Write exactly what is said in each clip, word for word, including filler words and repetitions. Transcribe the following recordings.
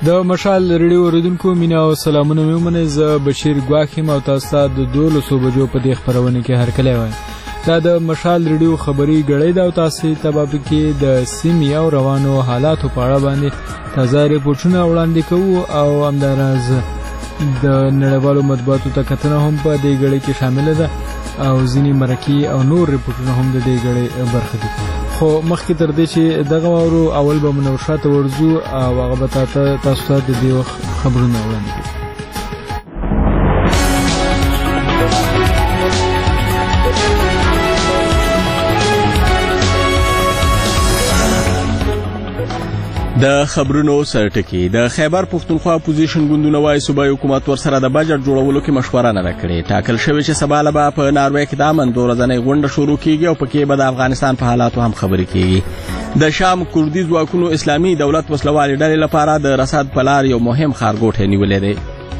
د مشال ریډیو اوریدونکو مینه او سلامونه مې ومنئ. زه بشیر ګواښ یم او تاسو ته د دولسو بجو په دې خپرونه کې هرکلی وایم. دا د مشال ریډیو خبري ګړۍ ده او تاسو ته به پکې د سیمې او روانو حالاتو په اړه باندې تازه ریپورټونه وړاندې کوو او همداراز د نړیوالو مطبوعاتو ته کتنه هم په دې ګړۍ کې شامله ده او ځینې مرکې او نور ریپورټونه هم د دې ګړۍ برخه دي. خو مخکې تر دې چې دغه واورو اول به مو نور شاته ورځو او هغه به تاسو ته د دې وخت خبرونه وړاندې کړو. د خبرونو سرټکی د خیبر پښتونخوا اپوزیشن ګوندونه وايي صوبایي حکومت ورسره د بجټ جوړولو کې مشوره نه کړې. ټاکل شوی چې سبا له به په ناروې کې د امن دوه ورځنۍ غونډه شروع کیږي او پکې به د افغانستان په حالاتو هم خبرې کیږي. د شام کردي ځواکونو اسلامي دولت وسلوالې ډلې لپاره د رصاد په لار یو مهم ښارګوټی نیولی دی.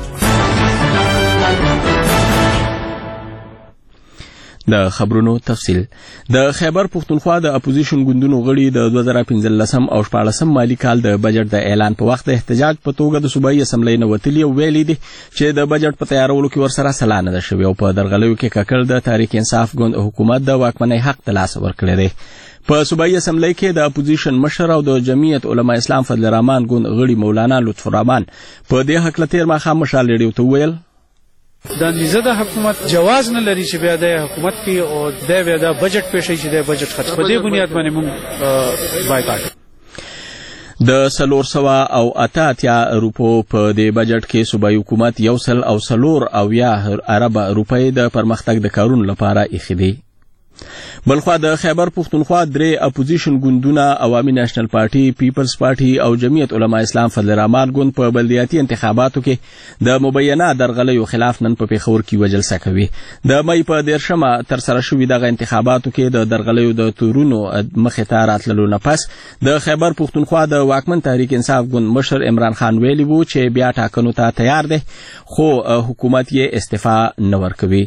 د خبرونو تفصیل. د خیبر پښتونخوا د اپوزیشن ګوندونو غړي د دوه زره پنځلسم او شپاړسم مالی کال د بجټ د اعلان په وخت د احتجاج په توګه د صوبایي اسمبلی نه وتلي او ویلي دي چې د بجټ په تیارولو کې ورسره سلا نه ده شوې او په درغلیو کې ککړ د تحریک انصاف ګوند حکومت د واکمنۍ حق د لاسه ورکړی دی. په صوبایي اسمبلی کې د اپوزیشن مشر او د جمعیت علما اسلام فضل الرحمن ګوند غړي مولانا لطف الرحمن په دې هکله تیر ماښام مشال ریډیو ته وویل د اندیزه د حکومت جواز نه لري چې بیا د حکومت کې او د بیا د بجټ پېښې چې د بجټ خرڅ په دې بنیاد باندې موږ بایکاټ. د سلور سوا او اته اتیا روپو په دې بجټ کې صوبایي حکومت یو سل او سلور او یا ارب روپۍ د پرمختګ د کارونو لپاره ایښي دي. بلخوا د خیبر پښتونخوا درې اپوزیشن ګوندونه عوامي نېشنل پارټي، پیپلز پارټي او جمعیت علما اسلام فضل الرحمن ګوند په بلدیاتي انتخاباتو کې د مبینه درغلیو خلاف نن په پیښور کې یوه جلسه کوي. د مۍ په دیرشمه ترسره شوي دغه انتخاباتو کې د درغلیو د تورونو مخې ته راتللو نه پس د خیبر پښتونخوا د واکمن تحریک انصاف ګوند مشر عمران خان ویلي وو چې بیا ټاکنو ته تیار دی خو حکومت یې استعفا نه ورکوي.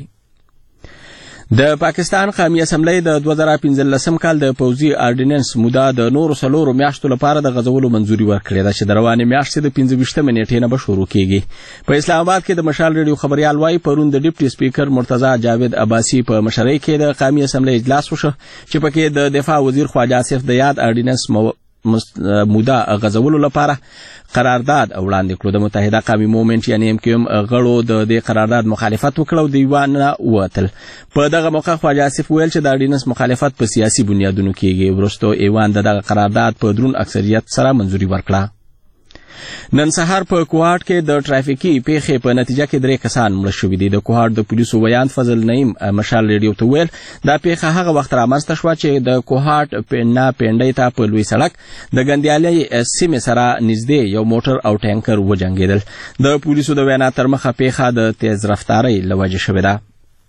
د پاکستان قومي اسمبلی د دوه زره پنځلسم کال د پوځي آرډیننس موده د نورو څلورو میاشتو لپاره د غځولو منظوري ورکړې ده چې د روانې میاشتې د پنځه ویشتمې نیټې نه به شروع کیږي. په اسلام آباد کې د مشال ریډیو خبریال وايي پرون د ډیپټي سپیکر مرتضی جاوید عباسي په مشرۍ کې د قومي اسمبلی اجلاس وشو چې پکې د دفاع وزیر خواجه آصف د یاد آرډیننس مو موده غځولو لپاره قرارداد وړاندې کړو. د متحده قومي مومنټ یعنی ایم کیو ایم غړو د دې قرارداد مخالفت وکړ او د ایوان نه ووتل. په دغه موقع خواجه آصف ویل چې د اړینس مخالفت په سیاسي بنیادونو کېږي. وروسته ایوان د دغه قرارداد په درون اکثریت سره منظوري ورکړه. نن سهار په کوهاټ کې د ټرافیکي پیښې په نتیجه کې درې کسان مړه شوي دي. د کوهاټ د پولیسو ویاند فضل نعیم مشال ریډیو ته ویل دا پیښه هغه وخت رامنځته شوه چې د کوهاټ پینا پینډۍ ته په لوی سړک د ګندیالۍ سیمې سره نږدې یو موټر او ټانکر وجنګېدل. د پولیسو د وینا تر مخه پیښه د تیز رفتارۍ له وجې شوې ده.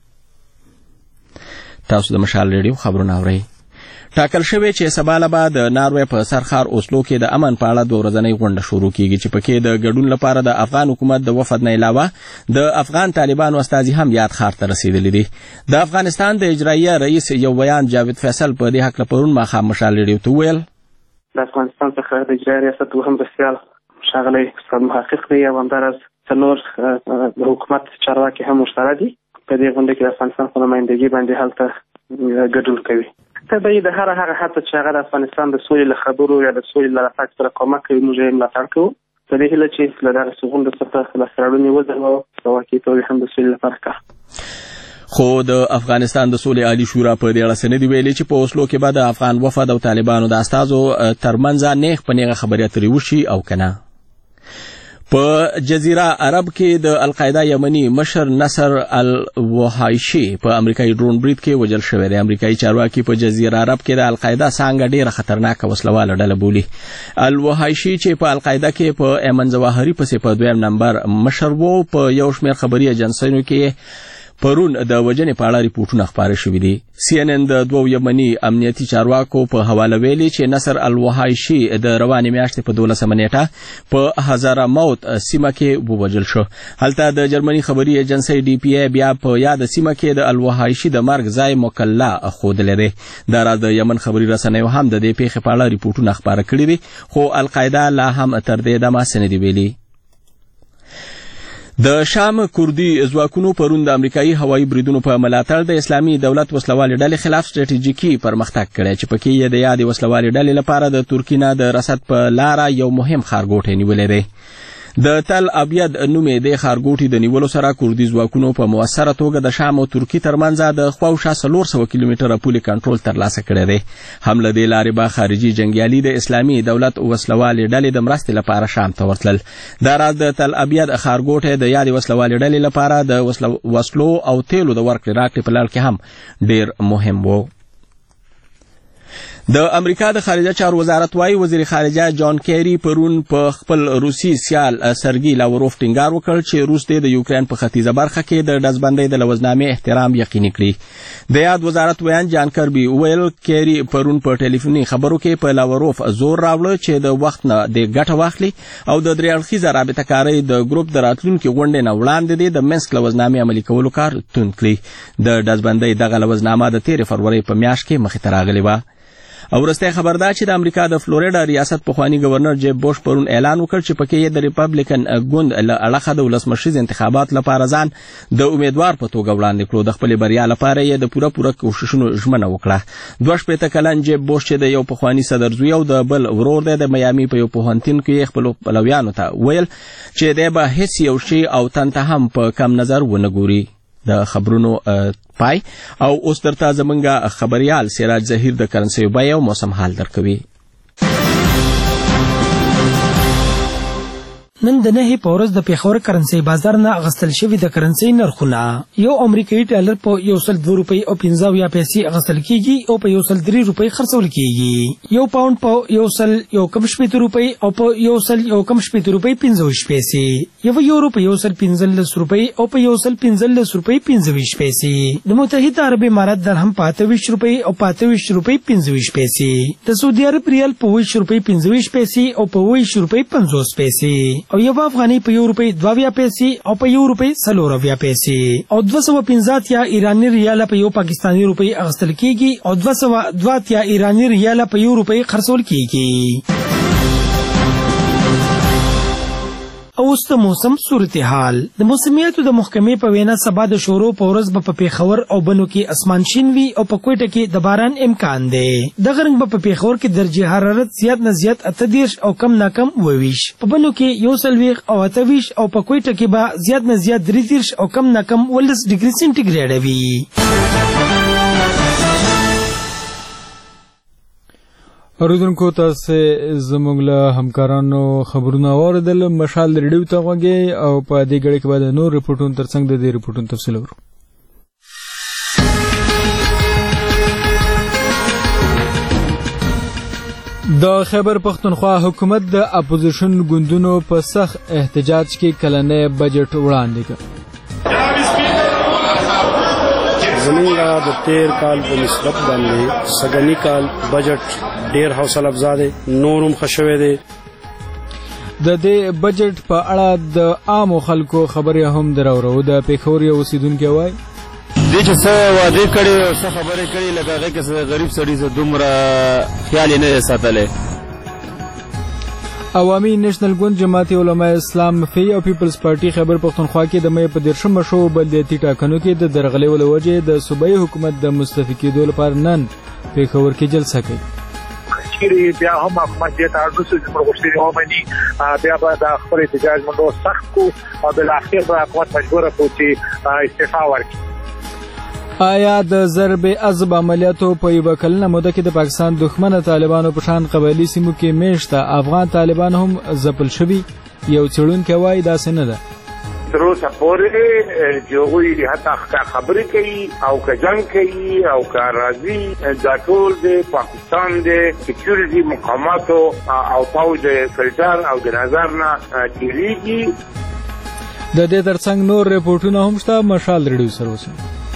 تاسو د مشال ریډیو خبرونه اورئ. ټاکل شوی چې سبا له به د ناروې په سرخار اوسلو کې د امن په اړه دوه ورځنۍ غونډه شروع کیږي چې پکې د ګډون لپاره د افغان حکومت د وفد نه علاوه د افغان طالبانو استازي هم یاد ښار ته رسیدلي دي. د افغانستان د اجراییه رئیس یو بیان جاوید فیصل په دې هکله پرون ماښام مشال ریډیو ته وویل د افغانستان څخه د اجراییه ریاست دوهم بسیال ښاغلی استاد محقق دی او همداراز څلور د حکومت چارواکي هم ورسره دي. په دې غونډه کې د افغانستان په نمایندګي باندې هلته ګډون کوي. طبعا د هر هغه حتی چې هغه د افغانستان د سولې له خبرو یا د سولې له راتګ سره کومک کوي موږ یې ملاتړ کوو. په دې هیله چې له دغسې غونډو څخه لاسته راوړنې وځلوو په واقعي توګه هم د سولې لپاره کار. خو د افغانستان د سولې عالي شورا په دې اړه څه نه دي ویلي چې په اوسلو کې به د افغان وفد او طالبانو د استازو ترمنځ نیغ په نیغه خبرې اترې وشي او که نه. په جزیره عرب کې د القاعده یمني مشر نصر الوحایشي په امریکایي ډرون برید کې وژل شوی دی. امریکایي چارواکي په جزیره عرب کې د القاعده څانګه ډیره خطرناکه وسلواله ډله بولي. الوحایشي چې په القاعده کې په ایمن ظواهري پسې په دویم نمبر مشر وو په یو شمېر خبري ایجنسیو کې پرون د وجنې په اړه ریپورتونه خپاره شوي دي. سی ان ان د دوو یمني امنیتي چارواکو په حواله ویلي چې نصر الوحایشي د روانې میاشتې په دولسمه نیټه په هزاره موت سیمه کې ووژل شو. هلته د جرمني خبري ایجنسۍ ډي پی ای بیا په یاد سیمه کې د الوحایشي د مرګ ځای مکلا ښودلی دی. دا راز د یمن خبري رسنیو هم د دې پیښې په اړه ریپورتونه خپاره کړي دي، خو القاعده لا هم تر دې دمه څه نه دي ویلي. د شام کوردي ځواکونو پرون د امریکایي هوایي بریدونو په ملاتړ د اسلامي دولت وسلوالې ډلې خلاف ستراتیژیکي پرمختګ کړی چې پکې یې د یادې وسلوالې ډلې لپاره د ترکیې نه د رسد په لاره یو مهم ښارګوټی نیولی دی. د تل ابید نومې د ښارګوټي د نیولو سره کوردي ځواکونو په مؤثره توګه د شام او ترکیې ترمنځ د خواوشا څلور سوه کیلومتره پولې کنټرول ترلاسه کړی دی. هم له دې لارې به خارجي جنګیالي د اسلامي دولت وسلوالې ډلې د مرستې لپاره شام ته ورتلل. دا راز د تل ابید ښارګوټی د یادې وسلوالې ډلې لپاره د وسلو او تیلو د ورکړې راکړې په لړ کې هم ډیر مهم و. د امریکا د خارجه چارو وزارت وايي وزیر خارجه جان کیری پرون په خپل روسي سیال سرګي لاوروف ټینګار وکړ چې روس د یوکرين په ختیځه برخه کې د ډزبندۍ د لوزنامې احترام یقیني کړي. د یاد وزارت ویان جان کربي ویل کیری پرون په ټلیفوني خبرو کې په لاوروف زور راوړ چې د وخت نه د ګټه واخلي او د درې اړخیزه رابطه کارۍ د ګروپ د راتلونکي غونډې نه وړاندې د منسک لوزنامې عملي کولو کار توند کړي. د ډزبندۍ دغه لوزنامه د تیرې فروری په میاشت کې مخې ته راغلې وه. او وروستی خبر دا چې د امریکا د فلوریډا ریاست پخوانی گورنر جیب بوش پرون اعلان وکړ چې پکې یې د ریپبلیکن ګوند له اړخه د ولسمشریز انتخابات لپاره ځان د امیدوار په توګه وړاندې کړو. د خپلې بریا لپاره یې د پوره پوره کوښښونو ژمنه وکړه. دوه شپېته کلن جیب بوش چې د یو پخوانی صدر زوی او د بل ورور دی د میامي په یو پوهنتون کې خپلو پلویانو ته ویل چې دی به هیڅ یو شی او تن ته هم په کم نظر ونه ګوري. د خبرونو پای او اوس درته زمونږ خبريال سراج ظهیر د کرنسیو بیه او موسم حال درکوي. نن د نهي په ورځ د پیښور کرنسي بازار نه اغستل شوی د کرنسي نرخونه یو امریکایي ډالر په یو سل دوه روپۍ او پنځه اویا پیسې اغستل کیږي او په یو سل درې روپۍ خرڅول کیږي. یو پاوند په یو سل یو کم شپېته روپۍ او په یو سل یو کم شپېته روپۍ پنځه ویشت پیسې. یو یورو په یو سل پنځلس روپۍ او په یو سل پنځلس روپۍ پنځه ویشت پیسې. د متحده عرب امارات درهم په اته ویشت روپۍ او په اته ویشت روپۍ پنځه ویشت پیسې. د سعودي عرب ریال په ویشت روپۍ پنځه ویشت پیسې او په ویشت روپۍ پنځوس پیسې. او یو افغاني په یو روپۍ دوه اویا پیسې او په یو روپۍ څلور اویا پیسې. او دوه سوه پنځه اتیا ایراني ریاله په یو پاکستاني روپۍ اخیستل کیږي او دوه سوه دوه اتیا ایراني ریاله په یو روپۍ خرڅول کیږي. اوس د موسم صورتحال. د موسمیاتو د محکمې په وینا سبا د شورو په ورځ به په پیښور او بنو کې اسمان شین وي او په کوټه کې د باران امکان دی. دغه رنګ به په پیښور کې درجه حرارت زیات نه زیات اته دېرش او کم نه کم اووه ویشت، په بنو کې یو څلوېښت او اته ویشت او په کوټه کې به زیات نه زیات درې دېرش او کم نه کم اوولس ډګري سنټیګریډ وي. اوریدونکو تاسو زموږ له همکارانو خبرونه واوریدل. مشال ریډیو ته غوږی او په دې غړي کې به نور ریپورتونه ترڅنګ د دې ریپورتونو تفصیل ورو. د خیبر پختونخوا حکومت د اپوزیشن ګوندونو په سخت احتجاج کې کلنې بجټ وړاندې کړ. زمونږ د تیر کال په نسبت باندې سګنی کال بجټ ډیر حوصله افزا دی، نورم خوشوي دی. د دې بجټ په اړه د عامو خلکو خبرې هم دراورو. د پیښور یو اوسیدونکي وایي دې چې څه وعده کړي او څه خبرې کړي لکه هغه کې غریب سړي زه دومره خیال نه ساتلی. عوامي نېشنل ګوند جماعت علماء اسلام فی او پیپلز پارټي خیبر پختونخوا کې د مې په دیرشمه شو بلدیاتي ټاکنو کې د درغلې ول وجې د صوبایي حکومت د مستعفي کېدو لپاره نن پیښور کې جلسه کوي. چیرې بیا هم حکومت دې ته اړ نشي چې موږ غوښتنې ومني، بیا به د خپل احتجاج منډو سخت کو او بالاخره به حکومت مجبوره کړو چې استعفا ورکړي. آیا د ضرب عذب عملیاتو په یوه کلنه موده کې د پاکستان دښمنه طالبانو په شان قبایلي سیمو کې میشته افغان طالبان هم ځپل شوي؟ یو څېړونکی وایي داسې نه ده. تر اوسه پورې چې هغوی حتی خبرې کوي او که جنګ کوي او که راځي دا ټول د پاکستان د سکیورټي مقاماتو او پوځ د فلټر او د نظر نه تېرېږي. د دې ترڅنګ نور ریپورتونه هم شته. مشال ریډیو سره اوسئ.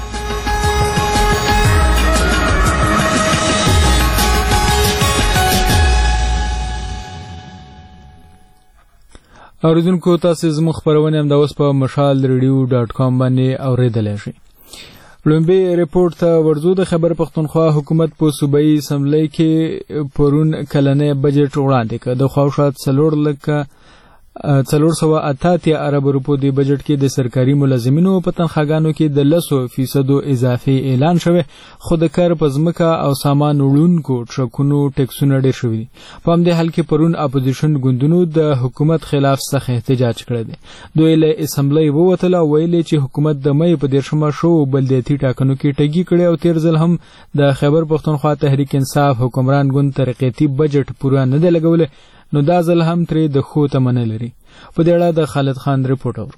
اوریدونکو تاسو زموږ خبرونه هم د اوس په مشال ریډیو ډاټ کام باندې اوریدلی شئ. لومبي ریپورت ته ورځو. د خیبر پښتونخوا حکومت په صوبایي اسمبلی کې پرون کلنی بجټ وړاندې کړ. د خواوشا څلور لکه څلور سوه اته اتیا ارب روپو د بجټ کې د سرکاري ملازمینو په تنخواګانو کې د لسو فیصدو اضافي اعلان شوی، خو د کار په ځمکه او سامان وړونکو ټرکونو ټیکسونه ډېر شوي دي. په همدې حال کې پرون اپوزیشن ګوندونو د حکومت خلاف سخت احتجاج کړی دی. دوی له اسمبلی ووتل او ویلي چې حکومت د مې په دېرشمه شو بلدیاتي ټاکنو کې ټګي کړی او تیر ځل هم د خیبر پښتونخوا تحریک انصاف حکمران ګوند ترقیتي بجټ پوره نه دی لګولی، نو دا ځل هم ترې د ښو تمنه لري. په دې اړه د خالد خان رپورټ اورو.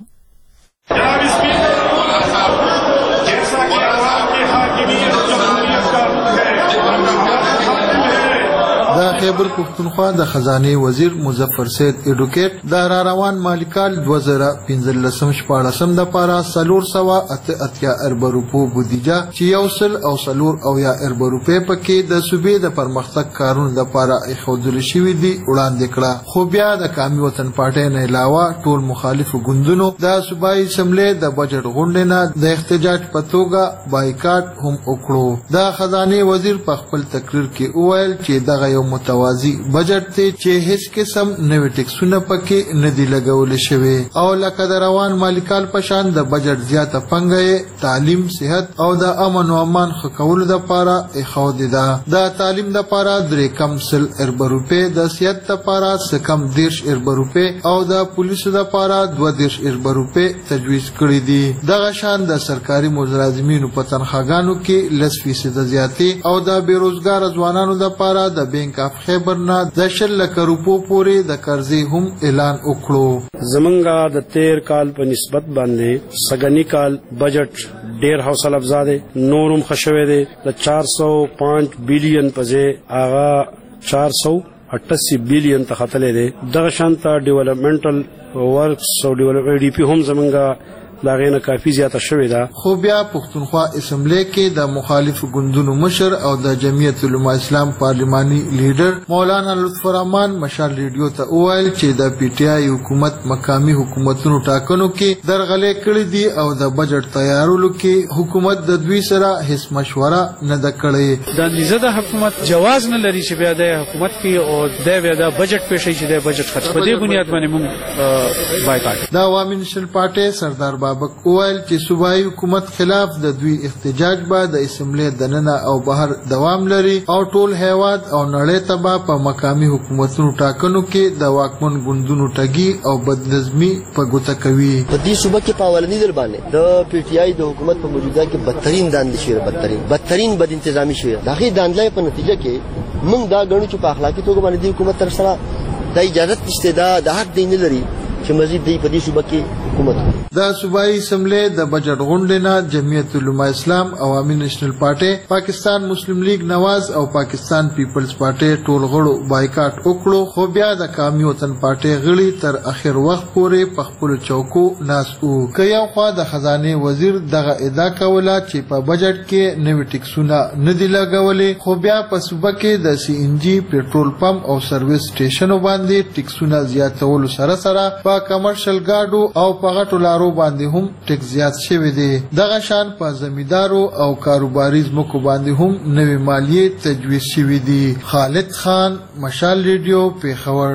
د خیبر پښتونخوا د خزانه وزیر مظفر سید اډوکیټ د را روان مالی کال دوه زره پنځلسم شپاړسم د پاره څلور سوه اته اتیا ارب روپو بودیجه چې یو سل او څلور اویا ارب روپۍ پکې د صوبې د پرمختګ کارونو لپاره ایښودل شوي دي وړاندې کړه. خو بیا د قومي وطن پارټۍ نه علاوه ټول مخالفو ګوندونو د صوبایي اسمبلی د بجټ غونډې نه د احتجاج په توګه بایکاټ هم وکړو. د خزانه وزیر په خپل تقریر کې وویل چې دغه یو متوازی بجټ دی چې هیڅ قسم نوې ټیکسونه پکې نه دي لګول شوي او لکه د روان مالی کال په شان د بجټ زیاته پنګه تعلیم، صحت او د امن او امان ښه کولو لپاره ایښودې ده. د تعلیم لپاره درې کم سل ارب روپۍ، د صحت لپاره څه کم دېرش ارب روپۍ او د پولیسو لپاره دوه دېرش ارب روپۍ تجویز کړي دي. دغه شان د سرکاري ملازمینو په تنخواګانو کې لس فیصده زیاتې او د بیروزګار ځوانانو لپاره د بینک اف خیبر نه د شل لکه روپو پورې د قرضې هم اعلان وکړو. زمونږه د تیر کال په نسبت باندې سګنی کال بجټ ډیر حوصله افزا دی، نورم خښوي دی. د چار سو پانچ بیلین په ځای هغه چار سو اٹاسی بیلین ته ختلې دی. دغه شانته ډیولپمنټل ورکس او ډیولپمنټ ډي پی هم زمونږه لاغې نه کافي زیاته شوې ده. خو بیا پښتونخوا اسمبلی کې د مخالفو ګوندونو مشر او د جمعیت علما اسلام پارلماني لیډر مولانا لطف الرحمن مشال ریډیو ته وویل چې د پی ټی آی حکومت مقامي حکومتونو ټاکنو کې درغلې کړې دي او د بجټ تیارولو کې حکومت د دوی سره هیڅ مشوره نه ده کړې. د اندیزه د حکومت جواز نه لري چې بیا د حکومت کې او د بیا د بجټ پېښې چې د بجټ خرڅ په دې بنیاد باندې موږ بایکاټ. د عوامي نېشنل پارټۍ سردار بابک وویل چې صوبایي حکومت خلاف د دوی احتجاج به د اسمبلی دننه او بهر دوام لري او ټول هیواد او نړۍ ته به په مقامي حکومتونو ټاکنو کې د واکمن ګوندونو ټګي او بدنظمي په ګوته کوي. په دې صوبه کې په اولني ځل باندې د پی ټی آی د حکومت په موجوده کې بدترین داندې شوی بدترین بدترین بد انتظامی شوی. دغه داندلای په نتیجه کې موږ دا غنو چې په اخلاقی توګه باندې د حکومت تر سره د اجازه نشته دا د حق دی نه لري چې مزید دی په دې صوبه کې حکومت. د صوبایي اسمبلی د بجټ غونډې نه جمعیت علما اسلام، عوامي نېشنل پارټۍ، پاکستان مسلم لیگ نواز او پاکستان پیپلز پارټۍ ټول غړو بایکاټ وکړو. خو بیا د قومي وطن پارټۍ غړي تر اخر وخت پورې په خپلو چوکو ناست وو. که یو خوا د خزانه وزیر دغه ادعا کوله چې په بجټ کې نوي ټیکسونه نه دي لګولي، خو بیا په صوبه کې د سی ان جي پېټرول پمپ او سروس سټیشنو باندې ټیکسونه زیاتولو سره سره په کمرشل ګاډو او په غټو لارو باندې هم ټیکس زیات شوی دی. دغه شان په زمیندارو او کاروباري ځمکو باندې هم نوې مالیې تجویز شوي دي. خالد خان، مشال ریډیو، پیښور.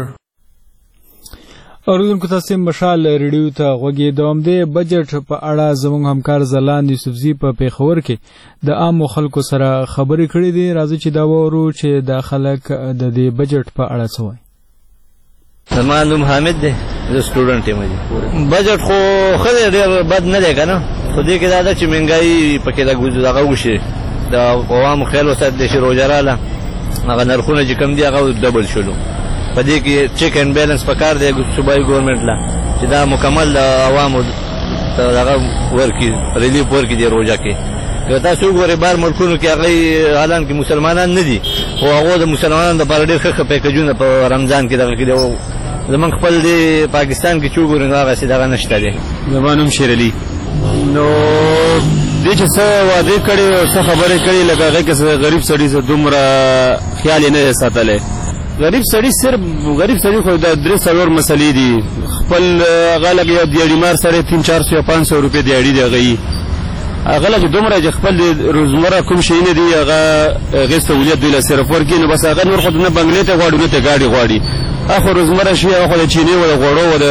اوریدونکو تاسو مشال ریډیو ته غوږی دوام دی. بجټ په اړه زموږ همکار زلاند یوسفزي په پیښور کې د عامو خلکو سره خبرې کړې دي. راځي چې دا وورو چې د خلک د دې بجټ په اړه څه وایي. زما نوم حامد دی، زه سټوډنټ یم. بجټ خو ښه دی، ډېر بد نه دی که نه، خو دې کې دا ده چې مهنګایي پکې دغه وشي، د عوامو خیال وساتلی شي. روژه راله هغه نرخونه چې کم دي هغه ډبل شولو. په دې کې چیک اینډ بیلنس پکار دی صوبایي ګورنمنټ له چې دا مکمل د عوامو دغه ورکړي، ریلیف ورکړي دې روژه کې. که تاسو وګورئ بهر ملکونو کې هغوی حالان کې مسلمانان نه دي، خو هغو د مسلمانانو دپاره ډېر ښه ښه پیکجونه په رمضان کې دغه کې زمونږ خپل دی پاکستان کې چې وګورئ هغسې دغه نشته دی. زما نوم شیر علي. نو دې چې څه وعدې کړې او څه خبرې کړې لکه هغې کې غریب سړي څه دومره خیال یې نه دی ساتلی. غریب سړي صرف غریب سړي خو دا درې څلور مسلې دي. خپل هغه لږ یو دیاړي مار سره تین چار سو یا پانچ سو روپۍ دیاړي دی هغه یي هغه لږ دومره چې خپل روزمره کوم شیونه دي هغه هغې سهولیت دوی له صرف ورکړي نو بس هغه نور خو نه بنګلې ته غواړي نه ته ګاډي غواړي. هغه خو روزمره شي هغه خو د چینې و د غوړو و د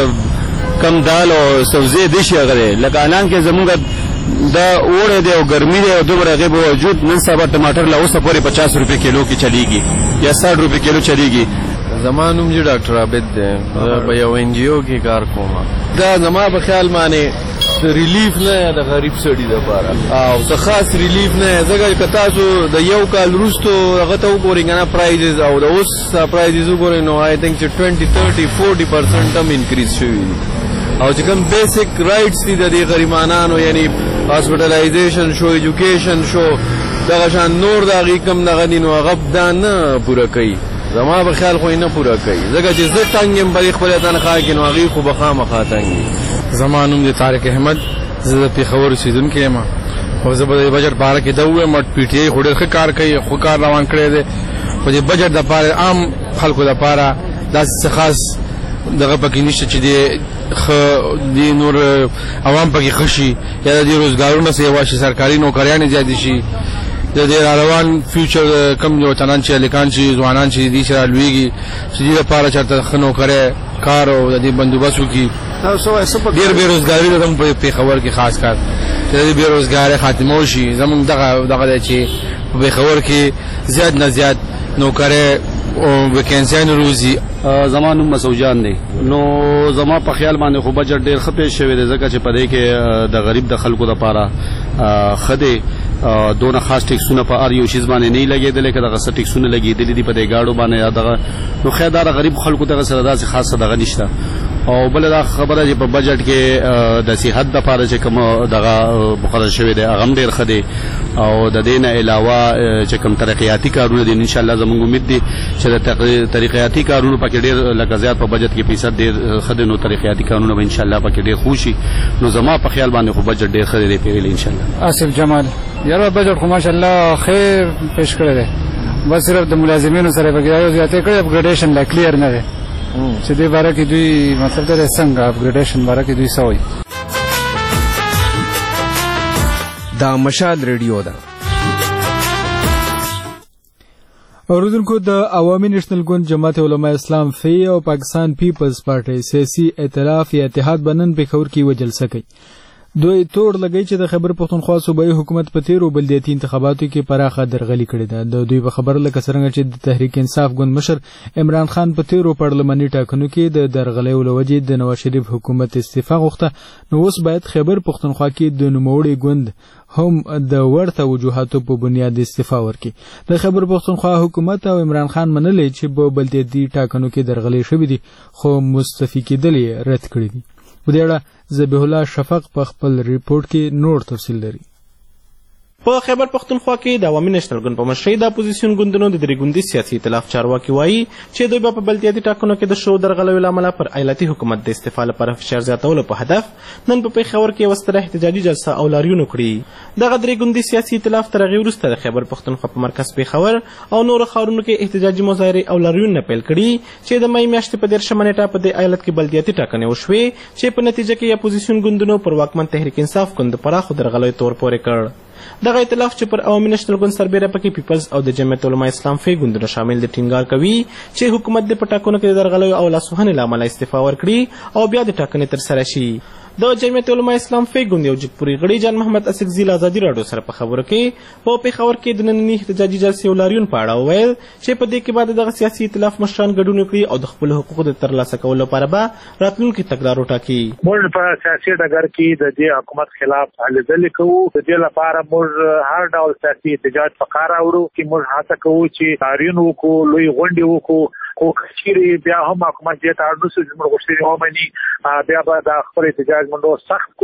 کم دال او سبزي دي شي هغه دی. لکه الان کې زمونږ دا اوړی دی او ګرمي دی او دومره هغې باوجود نن سبا ټماټر له اوسه پورې پچاس روپۍ کیلو کې چلیږي یا ساठ روپۍ کیلو چلیږي. زما نوم چې ډاکټر عابد دی. زه په یو این جی او کې کار کوم. دا زما په خیال باندې ریلیف نه د غریب سړي دپاره او څه خاص ریلیف نه ځکه که تاسو د یو کال وروستو هغه ته وګورئ که نه پرایزز او د اوس پرایزز وګورئ نو آی تھنک چې ټوینټي تھرټي فورټي پرسنټ هم انکریز شوي دي او چې کوم بیسک رایټس دي د دې غریبانانو یعنی هاسپټلایزیشن شو ایجوکیشن شو دغه شان نور د هغې کوم دغه دي نو هغه دا نه پوره کوي. زما په خیال خو یې نه پوره کوي ځکه چې زه تنګ یم په دې خپلې تنخواه کې نو هغې خو به خامخا تنګ وي. زما نوم دی طارق احمد. زه د پېښور اوسېدونکی یم او زه به د بجټ په اړه کې دا ووایم پي ټي آی خو ډېر ښه کار کوي ښه کار روان کړی دی خو د بجټ دپاره عام خلکو دپاره داسې څه خاص دغه پکې نشته چې دی ښه دې نور عوام پکې ښه شي یا د دې روزګارونه سیوا شي سرکاري نوکریانې زیاتې شي د دې راروان فیوچر کم وطنان چې هلکان چې ځوانان چې دي چې رالویږي چې دې لپاره چېرته ښه نوکری کار او د دې بندوبست وکړي. ډېر بېروزګاري ده زموږ په پېښور کې خاص کار چې د دې بېروزګارۍ خاتمه وشي. زموږ دغه دغه دی چې په پېښور کې زیات نه زیات نوکری او ویکینسیانې روزي. زما نوم مسعود جان دی. نو زما په خیال باندې خو بجټ ډېر ښه پیش شوی دی ځکه چې په دې کې د غریب د خلکو دپاره ښه دی. دونه خاص ټیکسونه په هر یو شیز باندې نه لګېدلی که دغه څه ټیکسونه لګېدلي دي په دې ګاډو باندې یا دغه نو خیر دا د غریب خلکو دغه سره داسې خاصه دغه نشته. او بله دا خبره چې په بجټ کې د صحت دپاره چې کوم دغه مقرر شوی دی هغه هم ډېر ښه دی او د دې نه علاوه چې کوم ترقیاتي کارونه دي انشاءالله زموږ امید دی چې د ترقیاتي کارونو پکې ډېر لکه زیات په بجټ کې فیصد ډېر ښه دی نو ترقیاتي کارونه به انشاءالله پکې ډېر ښه شي. نو زما په خیال باندې خو بجټ ډېر ښه دی پیرلی انشاءالله. آصف جمال. یاره بجټ خو ماشاءالله خیر پیش کړی دی بس صرف د ملازمینو سره پکې یو زیاتې کړی اپګریډیشن لا کلیر نه دی چې دې باره کې دوی مطلب دا څنګه اپګریډیشن باره کې دوی څه وایي. دا مشال ریډیو ده. اوریدونکو د عوامي نیشنل ګوند جماعت علماء اسلام فی او پاکستان پیپلز پارټي سیاسي ائتلاف یا اتحاد بنن پېښور کې یوه جلسه کوي. دوی تور لګی چې د خیبر پښتونخوا صوبایي حکومت په تیرو بلدیاتي انتخاباتو کې پراخه درغلي کړې ده. د دوی په خبره لکه څرنګه چې د تحریک انصاف ګوند مشر عمران خان په تیرو پارلماني ټاکنو کې د درغلیو له وجې د نواز شریف حکومت استعفا غوښته نو اوس باید خیبر پښتونخوا کې د نوموړي ګوند هم د ورته وجوهاتو په بنیاد استعفا ورکړي. د خیبر پښتونخوا حکومت او عمران خان منلی چې په بلدیاتي ټاکنو کې درغلي شوي دي خو مستعفي کېدل یې رد کړي دي. په دې اړه ذبیح الله شفق په خپل ریپورت کې نور تفصیل لري. په خیبر پښتونخوا کې د عوامي نیشنل ګوند په مشرۍ د اپوزیسیون ګوندونو د درې ګوندي سیاسي ائتلاف چارواکي وایي چې دوی به په بلدیاتي ټاکنو کې د شو درغلیو له امله پر ایالتي حکومت د استعفا لپاره فشار زیاتولو په هدف نن په پېښور کې یوه ستره احتجاجي جلسه او لاریون وکړي. دغه درې ګوندي سیاسي ائتلاف تر هغې وروسته د خیبر پښتونخوا په مرکز پېښور او نورو ښارونو کې احتجاجي مظاهرې او لاریونونه پیل کړي چې د مۍ میاشتې په دېرشمه نېټه په دې ایالت کې بلدیاتي ټاکنې وشوې چې په نتیجه کې اپوزیسیون ګوندونو پر واکمن تحریک انصاف ګوند د پراخو درغلیو تور پورې کړ. دغه ائتلاف چې پر عوامي نیشنل ګوند سربیره پکې پیپلز او د جمعیت علماء اسلام فی ګوندونه شامل دي ټینګار کوي چې حکومت د په ټاکنو کې د درغلیو او لاسوهنې له امله استعفا ورکړي او بیا د ټاکنې ترسره شي. د جمعیت علماء اسلام فی ګوند یو جګپوري غړي جان محمد اسقزي له ازادي راډیو سره په خبرو کې په پېښور کې د ننني احتجاجي جلسې او لاریون په اړه وویل چې په دې کې به دغه سیاسي ائتلاف مشران ګډون وکړي او د خپلو حقوقو د ترلاسه کولو لپاره به راتلونکي تګلار وټاکي. موږ په سیاسي ډګر کې د دې حکومت خلاف هلې ځلې کوو. د دې لپاره موږ هر ډول سیاسي احتجاج په کار راوړو چې موږ هڅه کوو چې لاریون وکړو لوی غونډې وکړو خو کچېرې بیا هم حکومت دې ته اړ نه شي چې موږ غوښتنې ومني بیا به د خپل احتجاج منډو سخت کړو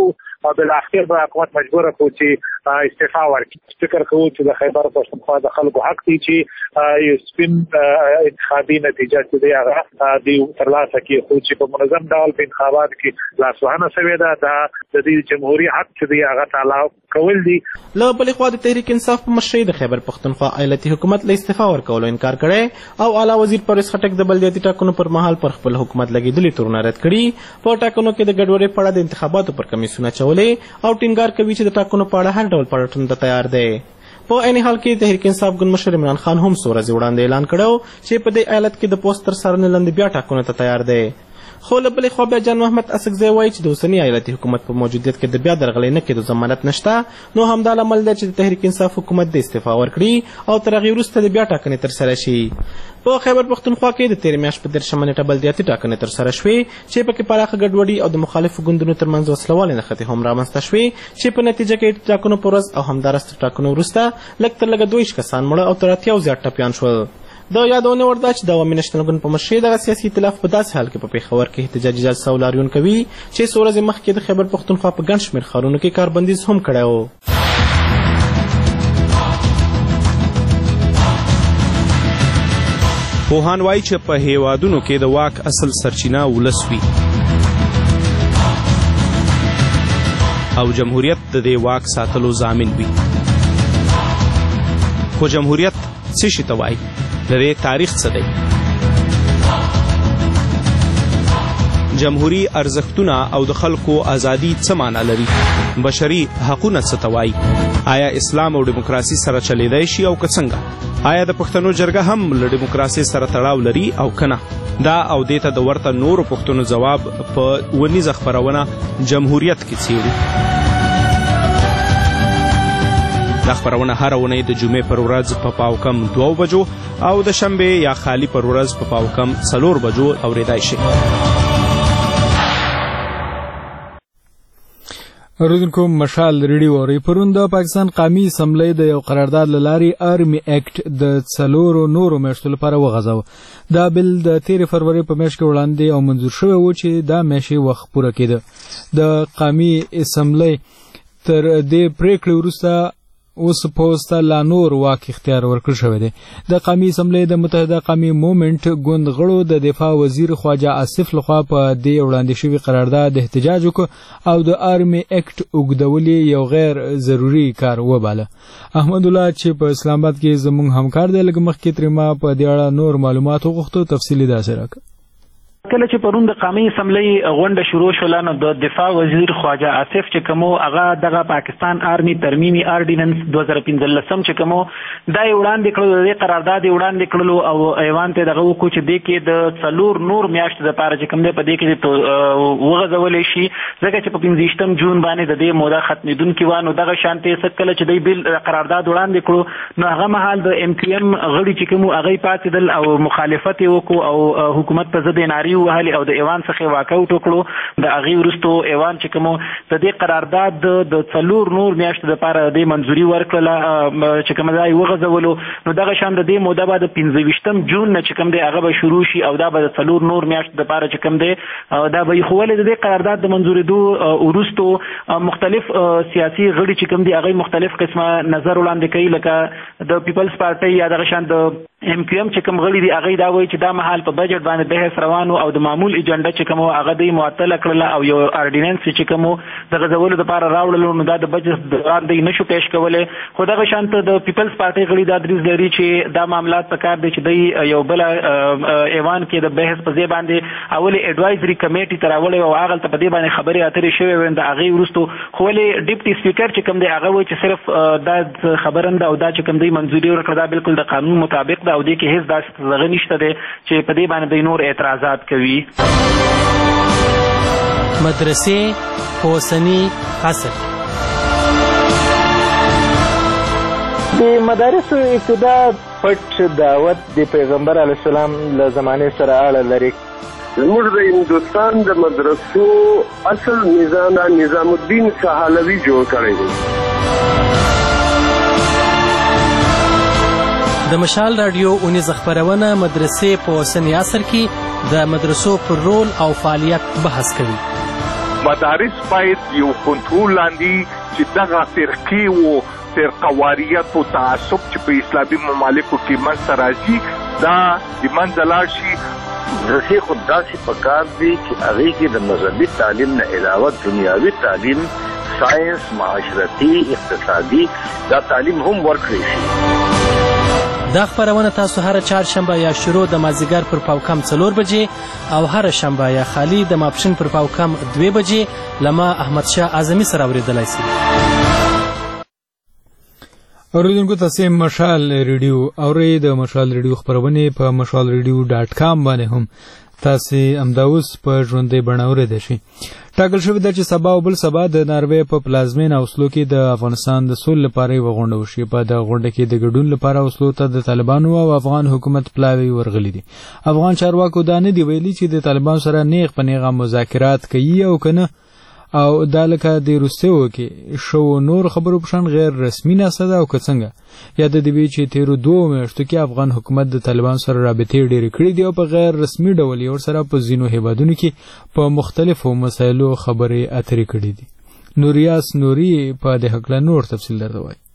او بالاخر به حکومت مجبور کړو چې استعفا ورکړي. فکر کوو چې د خیبر پښتونخوا د خلکو حق دی چې یو سپین انتخابي نتیجه چې دی هغه دی ترلاسه کړي، خو چې په منظم ډول په انتخابات کې لاسوهنه شوې ده دا د دې جمهوریت حق چې دی هغه تعالی کول دي. له بلې خوا د تحریک انصاف په مشرۍ د خیبر پښتونخوا ایالتي حکومت له استعفا ورکولو انکار کړی او اعلی وزیر پرویز خټک د بلدیاتي ټاکنو پر مهال پر خپل حکومت لګېدلي تورونه رد کړي. په ټاکنو کې د ګډوډۍ په اړه د انتخاباتو پر کمیسیونه چولې او ټینګار کوي چې د ټاکنو په اړه هر ډول پلټنو ته تیار دی. په عین حال کې تحریک انصاف ګوند مشر عمران خان هم څو ورځې وړاندې اعلان کړی چې په دې ایالت کې د پوسټ تر څارنې لاندې بیا ټاکنو ته تیار دی. خو له بلې خوا بیا جان محمد اسکزی وایي چې د اوسني ایالتي حکومت په موجودیت کې د بیا درغلۍ نه کېدو ضمانت نشته، نو همدا لامل دی چې د تحریک انصاف حکومت د استعفا ورکړي او تر هغې وروسته د بیا ټاکنې ترسره شي. په خیبر پښتونخوا کې د تېرې میاشت په دېرشمه نېټه بلدیاتي ټاکنې ترسره شوې چې پکې پراخه ګډوډي او د مخالفو ګوندونو ترمنځ وسلوالې نښتې هم رامنځته شوې چې په نتیجه کې ټاکنو په ورځ او همداراز تر ټاکنو وروسته لږ تر لږه دوه ویشت کسان مړه او تر اتیاو زیات ټپیان شول. د یادونه وړ ده چې د عوامي نېشنل ګوند په مشرۍ دغه سیاسي ائتلاف په داسې حال کې په پېښور کې احتجاجي جلسه او لاریون کوي چې څو ورځې مخکې د خیبر پښتونخوا په ګڼ شمېر ښارونو کې کاربندیز هم کړی و. پوهان وایي چې په هیوادونو کې د واک اصل سرچینه ولس وي او جمهوریت د دې واک ساتلو ضامن وي. خو جمهوریت څه شي ته وایي؟ د دې تاریخ څه دی؟ جمهوري ارزښتونه او د خلکو ازادي څه معنا لري؟ بشري حقونه څه ته وایي؟ آیا اسلام او ډیموکراسي سره چلیدای شي او که څنګه؟ آیا د پښتنو جرګه هم له ډیموکراسي سره تړاو لري او که نه؟ دا او دې ته د ورته نورو پوښتنو ځواب په ونیزه خپرونه جمهوریت کې څیړو. دا خپرونه هر اونۍ د جمعې پر ورځ په پاو کم دوه بجو او د شنبې یا خالی پر ورځ په پاو کم څلور بجو اورېدای شي. اوریدونکو مشال ریډیو اورئ. پرون د پاکستان قومي اسمبلی د یو قرارداد له لارې آرمي اکټ د څلورو نورو میاشتو لپاره وغځاوه. دا بل د تېرې فروری په میاشت کې وړاندې او منظور شوی و چې دا میاشتې وخت پوره کېده. د قومي اسمبلی تر دې پریکړې وروسته اوس پوسته لا نور واک اختیار ورکړل شوی دی. د قومي اسمبلی د متحده قومي مومنټ ګوند غړو د دفاع وزیر خواجه آصف لخوا په دې وړاندې شوي قرارداد احتجاج وکړ او د آرمي اکټ اوږدول یو غیر ضروري کار وباله. احمد الله چې په اسلام آباد کې زموږ همکار دی لږ مخکې ترې ما په دې اړه نور معلومات وغوښتو. تفصیلي داسې راکړه. کله چې پرون د قومي اسمبلی غونډه شروع شوله نو د دفاع وزیر خواجه آصف چې کوم هغه دغه پاکستان آرمي ترمیمي آرډیننس دوه زره پنځلسم چې کوم دا وړاندې کړل د قرارداد وړاندې کړلو او ایوان ته دغه وکړو چې د کې د څلور نور میاشتې لپاره چې کوم دی په دې کې وغځولې شي ځکه چې په پنځه جون باندې د دې موده ختمېدونکې وه نو دغه شانتې څه کله چې دوی بل قرارداد وړاندې کړو نو هغه مهال د ایم کیو ایم غړي چې کوم هغه پاتېدل او مخالفت یې وکړو او حکومت په ضد یې نارې وهلې او د ایوان څخه واکاوټ وکړو. د هغې وروستو ایوان چې کوم د دې قرارداد د څلور نور میاشتو دپاره د منظوري ورکړله چې کوم دا یې وغځولو نو دغه شان د دې موده به د پنځه ویشتم جون نه چې کوم دی هغه به شروع شي او دا به د څلور نور میاشتو دپاره چې کوم دی دا به یې خو ولې د دې قرارداد د منظورېدو وروستو مختلف سیاسي غړي چې کوم دي هغوی مختلف قسمه نظر وړاندې کوي لکه د پیپلز پارټۍ یا دغه شان د ایم کیو ایم چې کوم غړي دي هغوی دا وایي چې دا مهال په بجټ باندې بحث روان او د معمول ایجنډا چې کوم هغه دوی معطله کړله او یو آرډیننس چې کوم د غځولو دپاره راوړلو نو دا د بجټ دوران دوی نشو پیش کولی. خو دغه شانته د پیپلز پارټۍ غړي دا دریځ لري چې دا معاملات پکار دی چې دوی یو بله ایوان کې د بحث په ځای باندې اولې اډوایزري کمیټي ته راوړی او هغلته په دې باندې خبرې اترې شوې وې د هغې وروستو خو ولې ډیپټي سپیکر چې کوم دی هغه وایي چې صرف دا خبرنده او دا چې کوم دوی منظوري ورکړه دا بالکل د قانون مطابق ده او دې کې هېڅ داسې دغه نشته دی چې په دې باندې دوی نور اعتراضات کوي. مدرسې په اوسني عصر د مدارسو ابتدا پټ دعوت د پیغمبر علیه السلام له زمانې سره اړه لري. زموږ د هندوستان د مدرسو اصل نظام نظام الدین سهالوي جوړ کړی دی. د مشال رادیو اونیزه خپرونه مدرسې په اوسني عصر کې د مدرسو پر رول او فعالیت بحث کوي. مدارس باید یو کنټرول لاندې چې دغه فرقې و فرقواریت او تعصب چې په اسلامي ممالکو کې منځته راځي دا د منځه لاړ شي. رسې خو داسې پکار دی چې هغې کې د مذهبي تعلیم نه علاوه دنیاوي تعلیم، ساینس، معاشرتي، اقتصادي دا تعلیم هم ورکړی شي. دا خپرونه تاسو هره چهارشنبه یا شروع د مازدیګر پر پاوکم څلور بجې او هره شنبه یا خالی د ماپښین پر پاوکم دوې بجې له ما احمدشاه اعظمي سره اورېدلی شي. اوریدونکو تاسو مشال ریډیو اورئ. د مشال ریډیو خبرونه په مشال ریډیو ډاټ کام باندې هم تاسو امداوس په ژوندۍ بڼه اورئ شئ. ټاکل شوی ده چې سبا او بل سبا د ناروې په پلازمین اوسلو کې د افغانستان د سولې لپاره یوه غونډه وشي. په دغه غونډه کې د ګډون لپاره اوسلو ته د طالبانو او افغان حکومت پلاوي ورغلي دي. افغان چارواکو دا نه دي ویلي چې د طالبانو سره نیغ په نیغه مذاکرات کوي او کنه، او دا لکه د روسیو کې شو نور خبرو په شان غیر رسمي ناسته ده او که څنګه. یاد دې وي چې تیرو دوو میاشتو کې افغان حکومت د طالبانو سره رابطې ډېرې کړې دي او په غیر رسمي ډول یې ورسره په ځینو هیوادونو کې په مختلفو مسایلو خبرې اترې کړې دي. نوریاس نوري په دې هکله نور تفصیل درته وایي.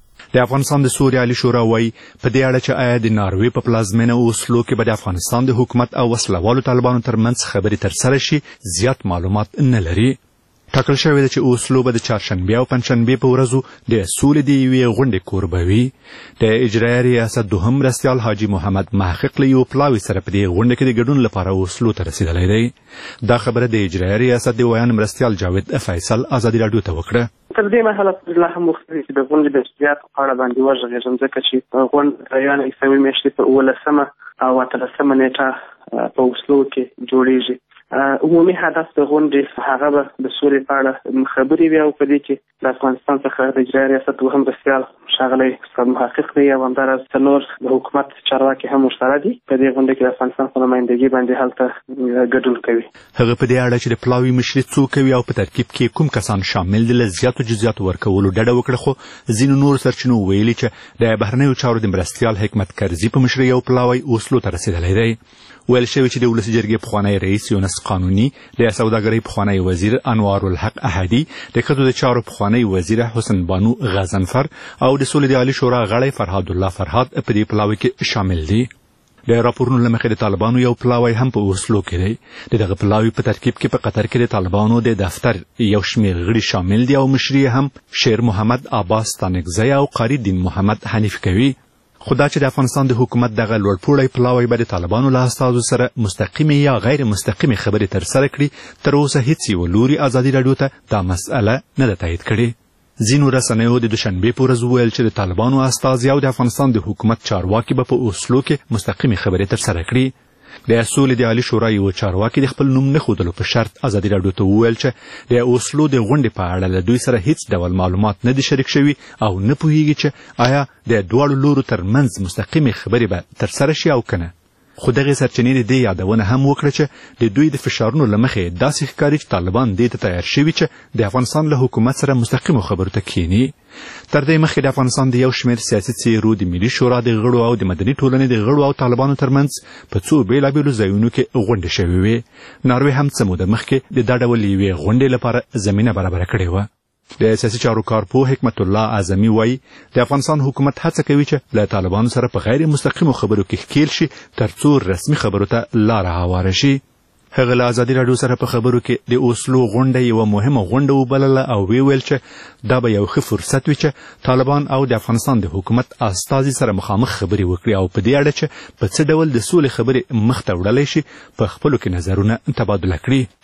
د افغانستان د سولې عالي شورا وایي په دې اړه چې آیا د ناروې په پلازمینه اوسلو کې به د افغانستان د حکومت او وسلوالو طالبانو ترمنځ خبرې ترسره شي زیات معلومات نه لري. ټاکل شوی ده چې اوسلو به د چهارشنبې او پنجشنبې په ورځو د سولې د یوې غونډې کوربه وي. د اجرایي ریاست دوهم مرستیال حاجي محمد محقق له یو پلاوي سره په دې غونډه کې د ګډون لپاره اوسلو ته رسېدلی دی. دا خبره د اجرایي ریاست د ویان مرستیال جاوید فیصل ازادي راډیو ته وکړه. تر دې مرحله لا هم وخت چې د غونډې د جزئیاتو په اړه باندې وغږېږم، ځکه چې غونډه د یوې اسلامي میاشتې په اوولسمه او اتلسمه نیټه په اوسلو کې جوړېږي. عمومي هدف د غونډې هغه به د سولې په اړه خبرې وي او په دې کې د افغانستان څخه د اجرایي ریاست دوهم مرستیال ښاغلی استاد محقق دی او همداراز څلور د حکومت چارواکي هم ورسره دي. په دې غونډه کې د افغانستان په نمایندګي باندې هلته ګډون کوي. هغه په دې اړه چې د پلاوي مشري څوک کوي او په ترکیب کې کوم کسان شامل دي له زیاتو جزئیاتو ورکولو ډډه وکړه، خو ځینو نورو سرچینو ویلي چې د بهرنیو چارو د مرستیال حکمت کرزي په مشرۍ یو پلاوی اوسلو ته رسېدلی دی. ویل شوی چې د ولسي جرګې پخوانی رئیس یونس قانوني، د سوداګرۍ پخوانی وزیر انوار الحق احدي، د ښځو د چارو پخوانی وزیره حسن بانو غضنفر او د سولې د عالي شورا غړی فرهاد الله فرهاد په دې پلاوي کې شامل دي. د راپورونو له مخې د طالبانو یو پلاوی هم په اوسلو کې دی. د دغه پلاوي په ترکیب کې په قطر کې د طالبانو د دفتر یو شمېر غړي شامل دي او مشري هم شیر محمد عباس ستانکزی او قاری دین محمد حنیف کوي. خو دا چې د افغانستان د حکومت دغه لوړپوړی پلاوی به د طالبانو له استازو سره مستقیمې یا غیر مستقیمې خبرې ترسره کړي، تر اوسه هیڅ یوه لوري ازادي راډیو ته دا مسئله نه ده تایید کړې. ځینو رسنیو د دوشنبې په ورځ وویل چې د طالبانو استازي او د افغانستان د حکومت چارواکي به په اوسلو کې مستقیمې خبرې ترسره کړي. د سولې د عالي شورا یو چارواکي د خپل نوم نه ښودلو په شرط ازادي راډیو ته وویل چې د اوسلو د غونډې په اړه له دوی سره هیڅ ډول معلومات نه دي شریک شوي او نه پوهیږي چې آیا د دواړو لورو ترمنځ مستقیمې خبرې به ترسره شي او کنه. خو دغه سرچینې د دې یادونه هم وکړه چې د دوی د فشارونو له مخې داسې ښکاري چې طالبان دې ته تیار شوي چې د افغانستان له حکومت سره مستقیمو خبرو ته کښیني. تر دې مخکې د افغانستان د یو شمېر سیاسي څېرو د ملي شورا د غړو او د مدني ټولنې د غړو او طالبانو ترمنځ په څو بېلابېلو ځایونو کې غونډې شوې وې. ناروې هم څه موده مخکې د دا ډول یوې غونډې لپاره زمینه برابره کړې وه. د سیاسي چارو کارپوه حکمت الله اعظمي وایي د افغانستان حکومت هڅه کوي چې له طالبانو سره په غیر مستقیمو خبرو کې ښکیل شي تر څو رسمي خبرو ته لاره هواره شي. هغه له ازادي راډیو سره په خبرو کې د اوسلو غونډه یوه مهمه غونډه وبلله او ویل چې دا به یو ښه فرصت وي چې طالبان او د افغانستان د حکومت استازي سره مخامخ خبرې وکړي او په دې اړه چې په څه ډول د سولې خبرې مخ ته وړلی شي په خپلو کې نظرونه تبادله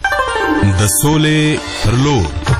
کړي. د سولې پر لور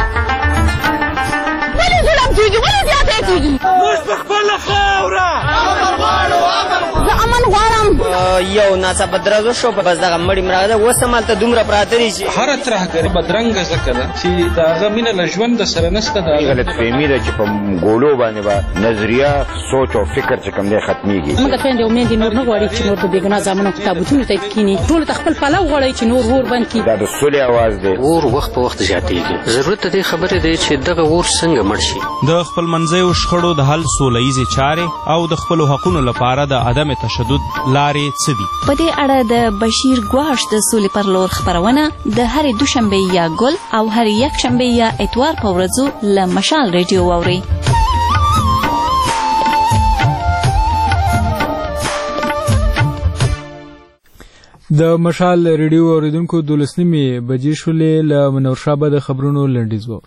کیږي ولې زیاته کیږي موږ په خپله خاوره زه امن غواړم. یو ناڅاپه درز وشو بس دغه مړي مړه ده اوس همالته دومره پراته دي چې هره ترهګري بدرنګه ځکه ده چې د هغه مینه له ژونده سره نشته. د غلطفهمي ده چې په ګولو باندې به نظریه سوچ او فکر چې کوم دی ختمیږي. موږ خویندې او میندې نور نه غواړي چې نور د بېګناه زامنو په تابوتونو ته کښېني. ټولو ته خپل پلو غواړي چې نور اور بند کړي. دا د سولې اواز دی. اور وخت په وخت زیاتېږي. ضرورت د دې خبرې دی چې دغه اور څنګه مړ شي. د خپلمنځیو شخړو د حل سوله ییزې چارې او د خپلو حقونو لپاره د عدم تشدد لارې چارې څه دي؟ په دې اړه د بشیر ګواش د سولې پر لور خپرونه د هرې دوشنبې یا ګل او هرې یکشنبې یا اتوار په ورځو له مشال ریډیو واورئ. د مشال ریډیو اوریدونکو دولس نیمې بجې شولې له منور شاه د خبرونو لنډیز واورو.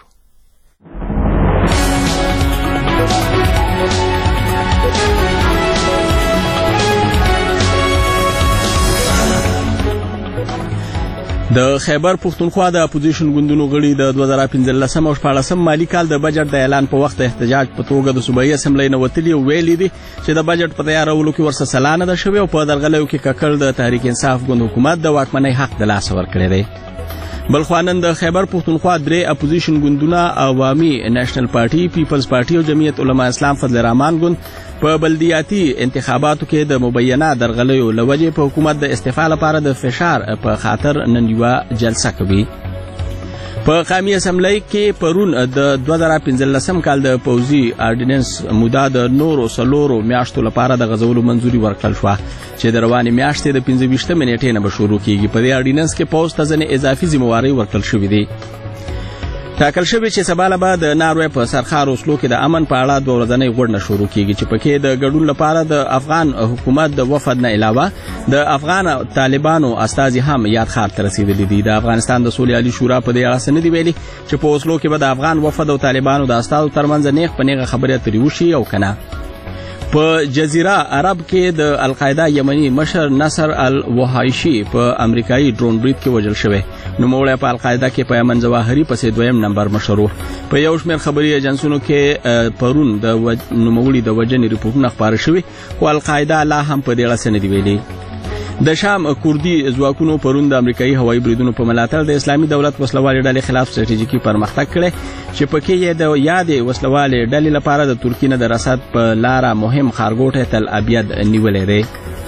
د خیبر پښتونخوا د اپوزیشن ګوندونو غړي د دوه زره پنځلسم او شپاړسم مالي کال د بجټ د اعلان په وخت د احتجاج په توګه د صوبایي اسمبلی نه وتلي او ویلي دي چې د بجټ په تیارولو کې ورسره سلا نه ده شوې او په درغلیو کې ککړ د تحریک انصاف ګوند حکومت د واکمنۍ حق د لاسه ورکړی دی. بل خوا نن د خیبر پښتونخوا درې اپوزیشن ګوندونه عوامي نیشنل پارټي، پیپلز پارټي او جمعیت علما اسلام فضل الرحمن ګوند په بلدیاتي انتخاباتو کې د مبینه درغلیو له وجې په حکومت د استعفا لپاره د فشار په خاطر نن یوه جلسه کوي. په قومي اسمبلی کې پرون د دوه زره پنځلسم کال د پوځي آرډیننس موده د نورو څلورو میاشتو لپاره د غځولو منظوري ورکړل شوه چې د روانې میاشتې د پنځه ویشتمې نیټې نه به شروع کیږي. په دې آرډیننس کې پوځ ته ځینې اضافي ذمهوارۍ ورکړل شوې دي. ټاکل شوی چې سبا له به د ناروې په سرخار اوسلو کې د امن په اړه دوه ورځنۍ غونډه شروع کیږي چې پکې د ګډون لپاره د افغان حکومت د وفد نه علاوه د افغان طالبانو استازي هم یاد ښار ته رسیدلي دي. د افغانستان د سولې عالي شورا په دې اړه څه نه دي ویلي چې په اوسلو کې به د افغان وفد او طالبانو د استازو ترمنځ نیغ په نیغه خبرې اترې وشي او که نه. په جزیره عرب کې د القاعده یمني مشر نصر الوحایشي په امریکایي ډرون برید کې وژل شوی. نوموړی په القاعده کې په یمن ظواهري پسې دویم نمبر مشر و. په یو شمېر خبري ایجنسونو کې پرون د نوموړي د وژنې ریپورټونه خپاره شوي خو القاعده لا هم په دې اړه څه نه دي ویلي. د شام کوردي ځواکونو پرون د امریکایي هوایي بریدونو په ملاتړ د اسلامي دولت وسلوالې ډلې خلاف ستراتیژیکي پرمختګ کړی چې پکې یې د یادې وسلوالې ډلې لپاره د ترکیې نه د رسد په لاره مهم ښارګوټی تل ابید نیولی دی.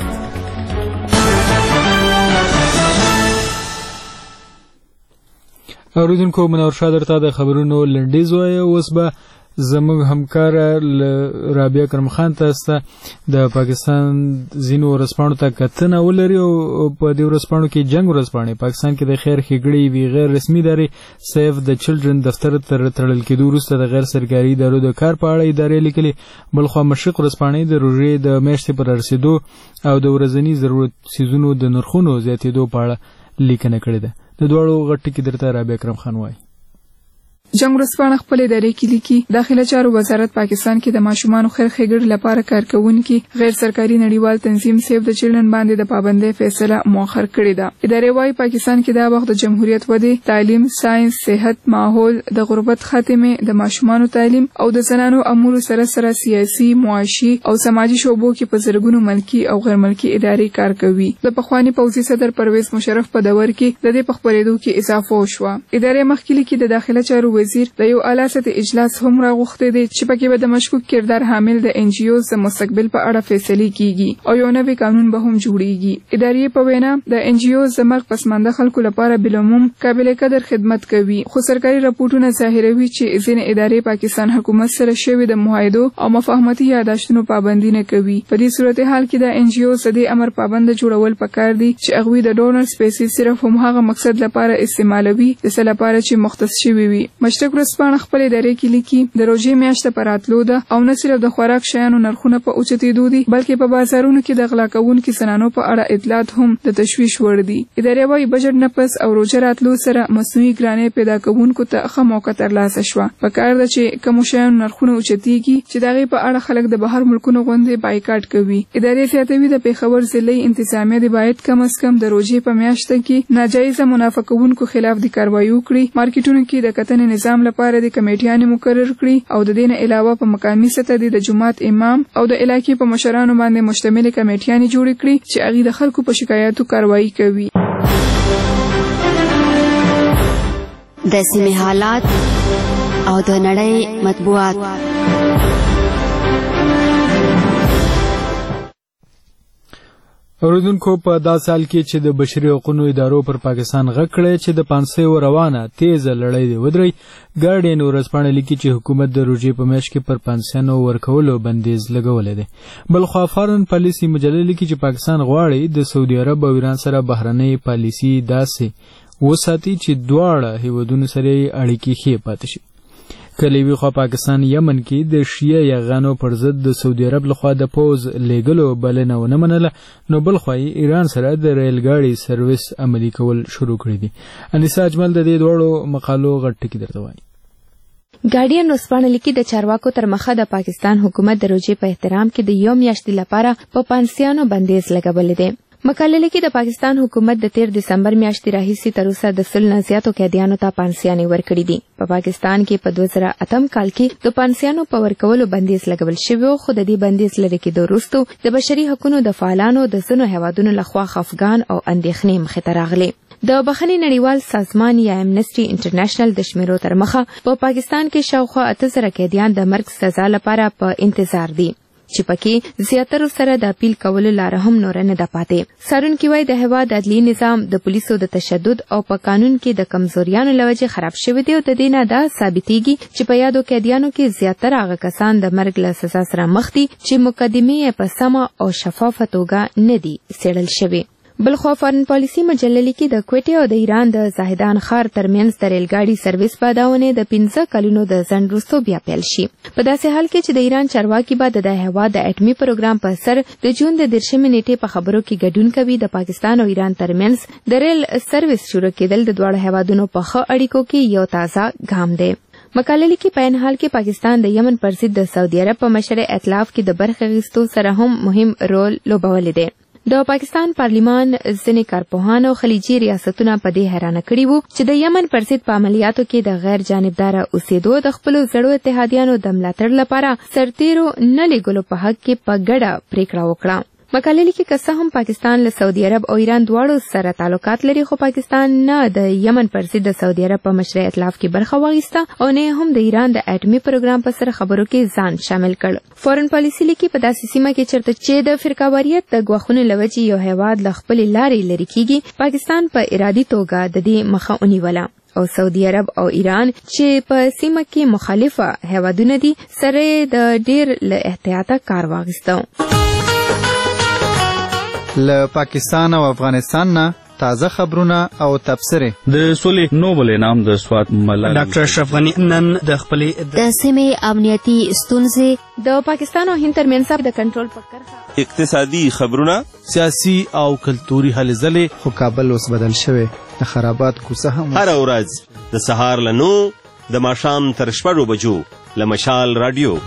اوریدونکو منور شاه درته د خبرونو لنډیز وایه. اوس به زموږ همکار رابعه کرم خان تاسو ته د پاکستان ځینو ورځپاڼو ته کتنه ولري او په دې ورځپاڼو کې جنگ ورځپاڼې پاکستان کې د خیر ښېګړې وي غیر رسمي ادارې سیف د چلډرن دفتر تر تړل کېدو وروسته د غیر سرکاري ادارو د کار په اړه ادارې لیکلي. بلخوا مشرق ورځپاڼې د روژې د میاشتې پر رسېدو او د ورځني ضرورت څیزونو د نرخونو زیاتېدو په اړه لیکنه کړې ده. د دواړو غټ ټکي درته رابعه کرم خان وایي. جنگ ورځپاڼه خپل ادارې کې لیکي داخله چارو وزارت پاکستان کې د ماشومانو خیر ښېګړې لپاره کارکونکي غیر سرکاري نړیوال تنظیم سیف د چلډرن باندې د پابندۍ فیصله مؤخر کړې ده. ادارې وايي پاکستان کې دا وخت د جمهوریت ودې، تعلیم، ساينس، صحت، ماحول، د غربت خاتمه، د ماشومانو تعلیم او د زنانو امور سره سره سیاسي، معاشي او سماجي شعبو کې په زرګونو ملکی او غیر ملکی ادارې کار کوي. د پخوانی پوځي صدر پرویز مشرف په دور کې د دې په خپرېدو کې اضافه وشوه. ادارې مخکې لیکي د داخله چارو وزیر د یو اعلی سطحي اجلاس هم راغوښتی دی چې پکې به د مشکوک کردار حامل د ان جی اوز د مستقبل په اړه فیصلې کیږي او یو نوی قانون به هم جوړیږي. ادارې په وینا د ان جی اوز د مرګ پسمانده خلکو لپاره بلوموم قابل قدر خدمت کوي خو سرکاري راپورټونه ظاهروي چې ځینې ادارې پاکستان حکومت سره شوي د معاهدو او مفاهمتي یاداشتونو پابندي نه کوي. په دې صورتحال کې د ان جی اوز د امر پابند جوړول پکار دي چې هغوی د ډونرز پیسې صرف هم هغه مقصد لپاره استعمالوي د څه لپاره چې مختص شوي وي. مشرق ورځپاڼه خپل ادارې کې لیکي د روژې میاشته په راتلو ده او نه صرف د خوراک شیانو نرخونه په اوچتېدو دي بلکې په بازارونو کې د غلا کوونکو صنایعو په اړه اطلاعات هم د تشویش وړ دي. ادارې وايي بجټ نه پس او روژه راتلو سره مصنوعي ګرانۍ پیدا کوونکو ته ښه موقع ترلاسه شوه. پکار ده چې کوم شیانو نرخونه اوچتېږي چې د هغې په اړه خلک د بهر ملکونو غوندې بایکاټ کوي. ادارې زیاتوي د پېښور ضلعي انتظامیه د باید کم از کم د روژې په میاشته کې ناجایزه منافع کوونکو خلاف د کاروایي وکړي. مارکیټونو کې د کتنې نظام لپاره د کمیټیانې مقرر کړي او د دې نه علاوه په مقامي سطح د جماعت امام او د علاقې په مشرانو باندې مشتمل کمیټیانې جوړې کړي چې هغوی د خلکو په شکایاتو کاروایي کوي. د سیمې حالات او د نړۍ مطبوعات. اوریدونکو په دا سال کې چې د بشري حقوقو ادارو پر پاکستان غږ کړی چې د پانسیو روانه تیزه لړۍ دی ودرئ. ګارډین ورځپاڼه لیکي چې حکومت د روژې په میاشت کې پر پانسیانو ورکولو بندیز لګولی دی. بلخوا فارن پالیسي مجله لیکي چې پاکستان غواړي د سعودي عرب او ایران سره بهرنۍ پالیسي داسې وساتي چې دواړه هیوادونو سره اړیکې ښې پاتې شي. کله یوې خوا پاکستان یمن کې د شیعه یاغانو پر ضد د سعودي عرب لخوا د پوځ لیږلو بلنه ونه منله، نو بل خوا یې ایران سره د ریل ګاډي سرویس عملي کول شروع کړي دي. انیسا اجمل د دې دواړو مقالو غټ ټکي درته وایي. ګارډین ورځپاڼه لیکي د چارواکو تر مخه د پاکستان حکومت د روژې په احترام کې د یو میاشتې لپاره په پانسیانو بندیز لګولی دی. مقاله لیکي د پاکستان حکومت د تیر دسمبر میاشتې راهیسې تر اوسه د سل نه زیاتو قیدیانو ته پانسیانې ورکړي دي. په پاکستان کې په دوه زره اتم کال کې د پانسیانو په ورکولو بندیز لګول شوی، خو د دې بندیز لرې کېدو وروسته د بشري حقوقو د فعالانو د ځینو هیوادونو لخوا خفګان او اندېښنې مخې ته راغلي. د بخښنې نړیوال سازمان یا امنسټي انټرنیشنل د شمیرو تر مخه په پاکستان کې شاوخوا اته زره قیدیان د مرګ سزا لپاره په انتظار دي، چې پکې زیاترو سره د اپیل کولو لاره هم نور نه ده پاتې. څارونکي وایي د هیواد عدلي نظام د پولیسو د تشدد او په قانون کې د کمزوریانو له وجې خراب شوی دی او د دې نه دا ثابتېږي چې په یادو قیدیانو کې زیاتره هغه کسان د مرګ له سزا سره مخ دي چې مقدمې یې په سمه او شفافه توګه نه دي څېړل شوي. بلخوا فارن پالیسي مجله لیکي د کویټې او د ایران د زاهدان ښار ترمنځ د ریل ګاډي سرویس په داونې د پنځه کلونو د ځنډ وروسته بیا پیل شي. په داسې حال کې چې د ایران چارواکي به د هېواد د اټومي پروګرام په سر د جون د دېرشمې نیټې په خبرو کې ګډون کوي، د پاکستان او ایران ترمنځ د ریل سرویس شروع کېدل د دواړو هېوادونو په ښه اړیکو کې یو تازه ګام دی. مقاله لیکي په عین حال کې پاکستان د یمن پر ضد د سعودي عرب په مشر ائتلاف کې د برخې اخیستو سره هم مهم رول لوبولی دی. د پاکستان پارلیمان ځینې کارپوهان او خلیجي ریاستونه په دې حیرانه کړي وو چې د یمن پر ضد په عملیاتو کې د غیر جانبداره اوسېدو د خپلو زړو اتحادیانو د ملاتړ لپاره سرتیرو نه لیږلو په حق کې په ګډه پریکړه وکړه. مقاله لیکي که څه هم پاکستان له سعودي عرب او ایران دواړو سره تعلقات لري، خو پاکستان نه د یمن پر ضد د سعودي عرب په مشر ائتلاف کې برخه واخیسته او نه هم د ایران د اټومي پروګرام په سر خبرو کې ځان شامل کړ. فارن پالیسي لیکي په داسې سیمه کې چېرته چې د فرقهواریت د ګواښونو له وجې یو هیواد له خپلې لارې لرې کېږي، پاکستان په ارادي توګه د دې مخه ونیوله او سعودي عرب او ایران چې په سیمه کې مخالفه هیوادونه دي سره د ډېر له احتیاطه کار واخیسته. له پاکستان او افغانستان نه تازه خبرونه او تبصرې. د سولې نوبل انعام د سوات ملالۍ ډاکټر اشرف غني نن د خپلې د سیمې امنیتي ستونزې، د پاکستان او هند ترمنځ د کنټرول په کرښه، اقتصادي خبرونه، سیاسي او کلتوري هلې ځلې. خو کابل اوس بدل شوی، د خرابات کوڅه هم هر ورځ د سهار له نو د ماښام تر شپږو بجو له مشال رادیو.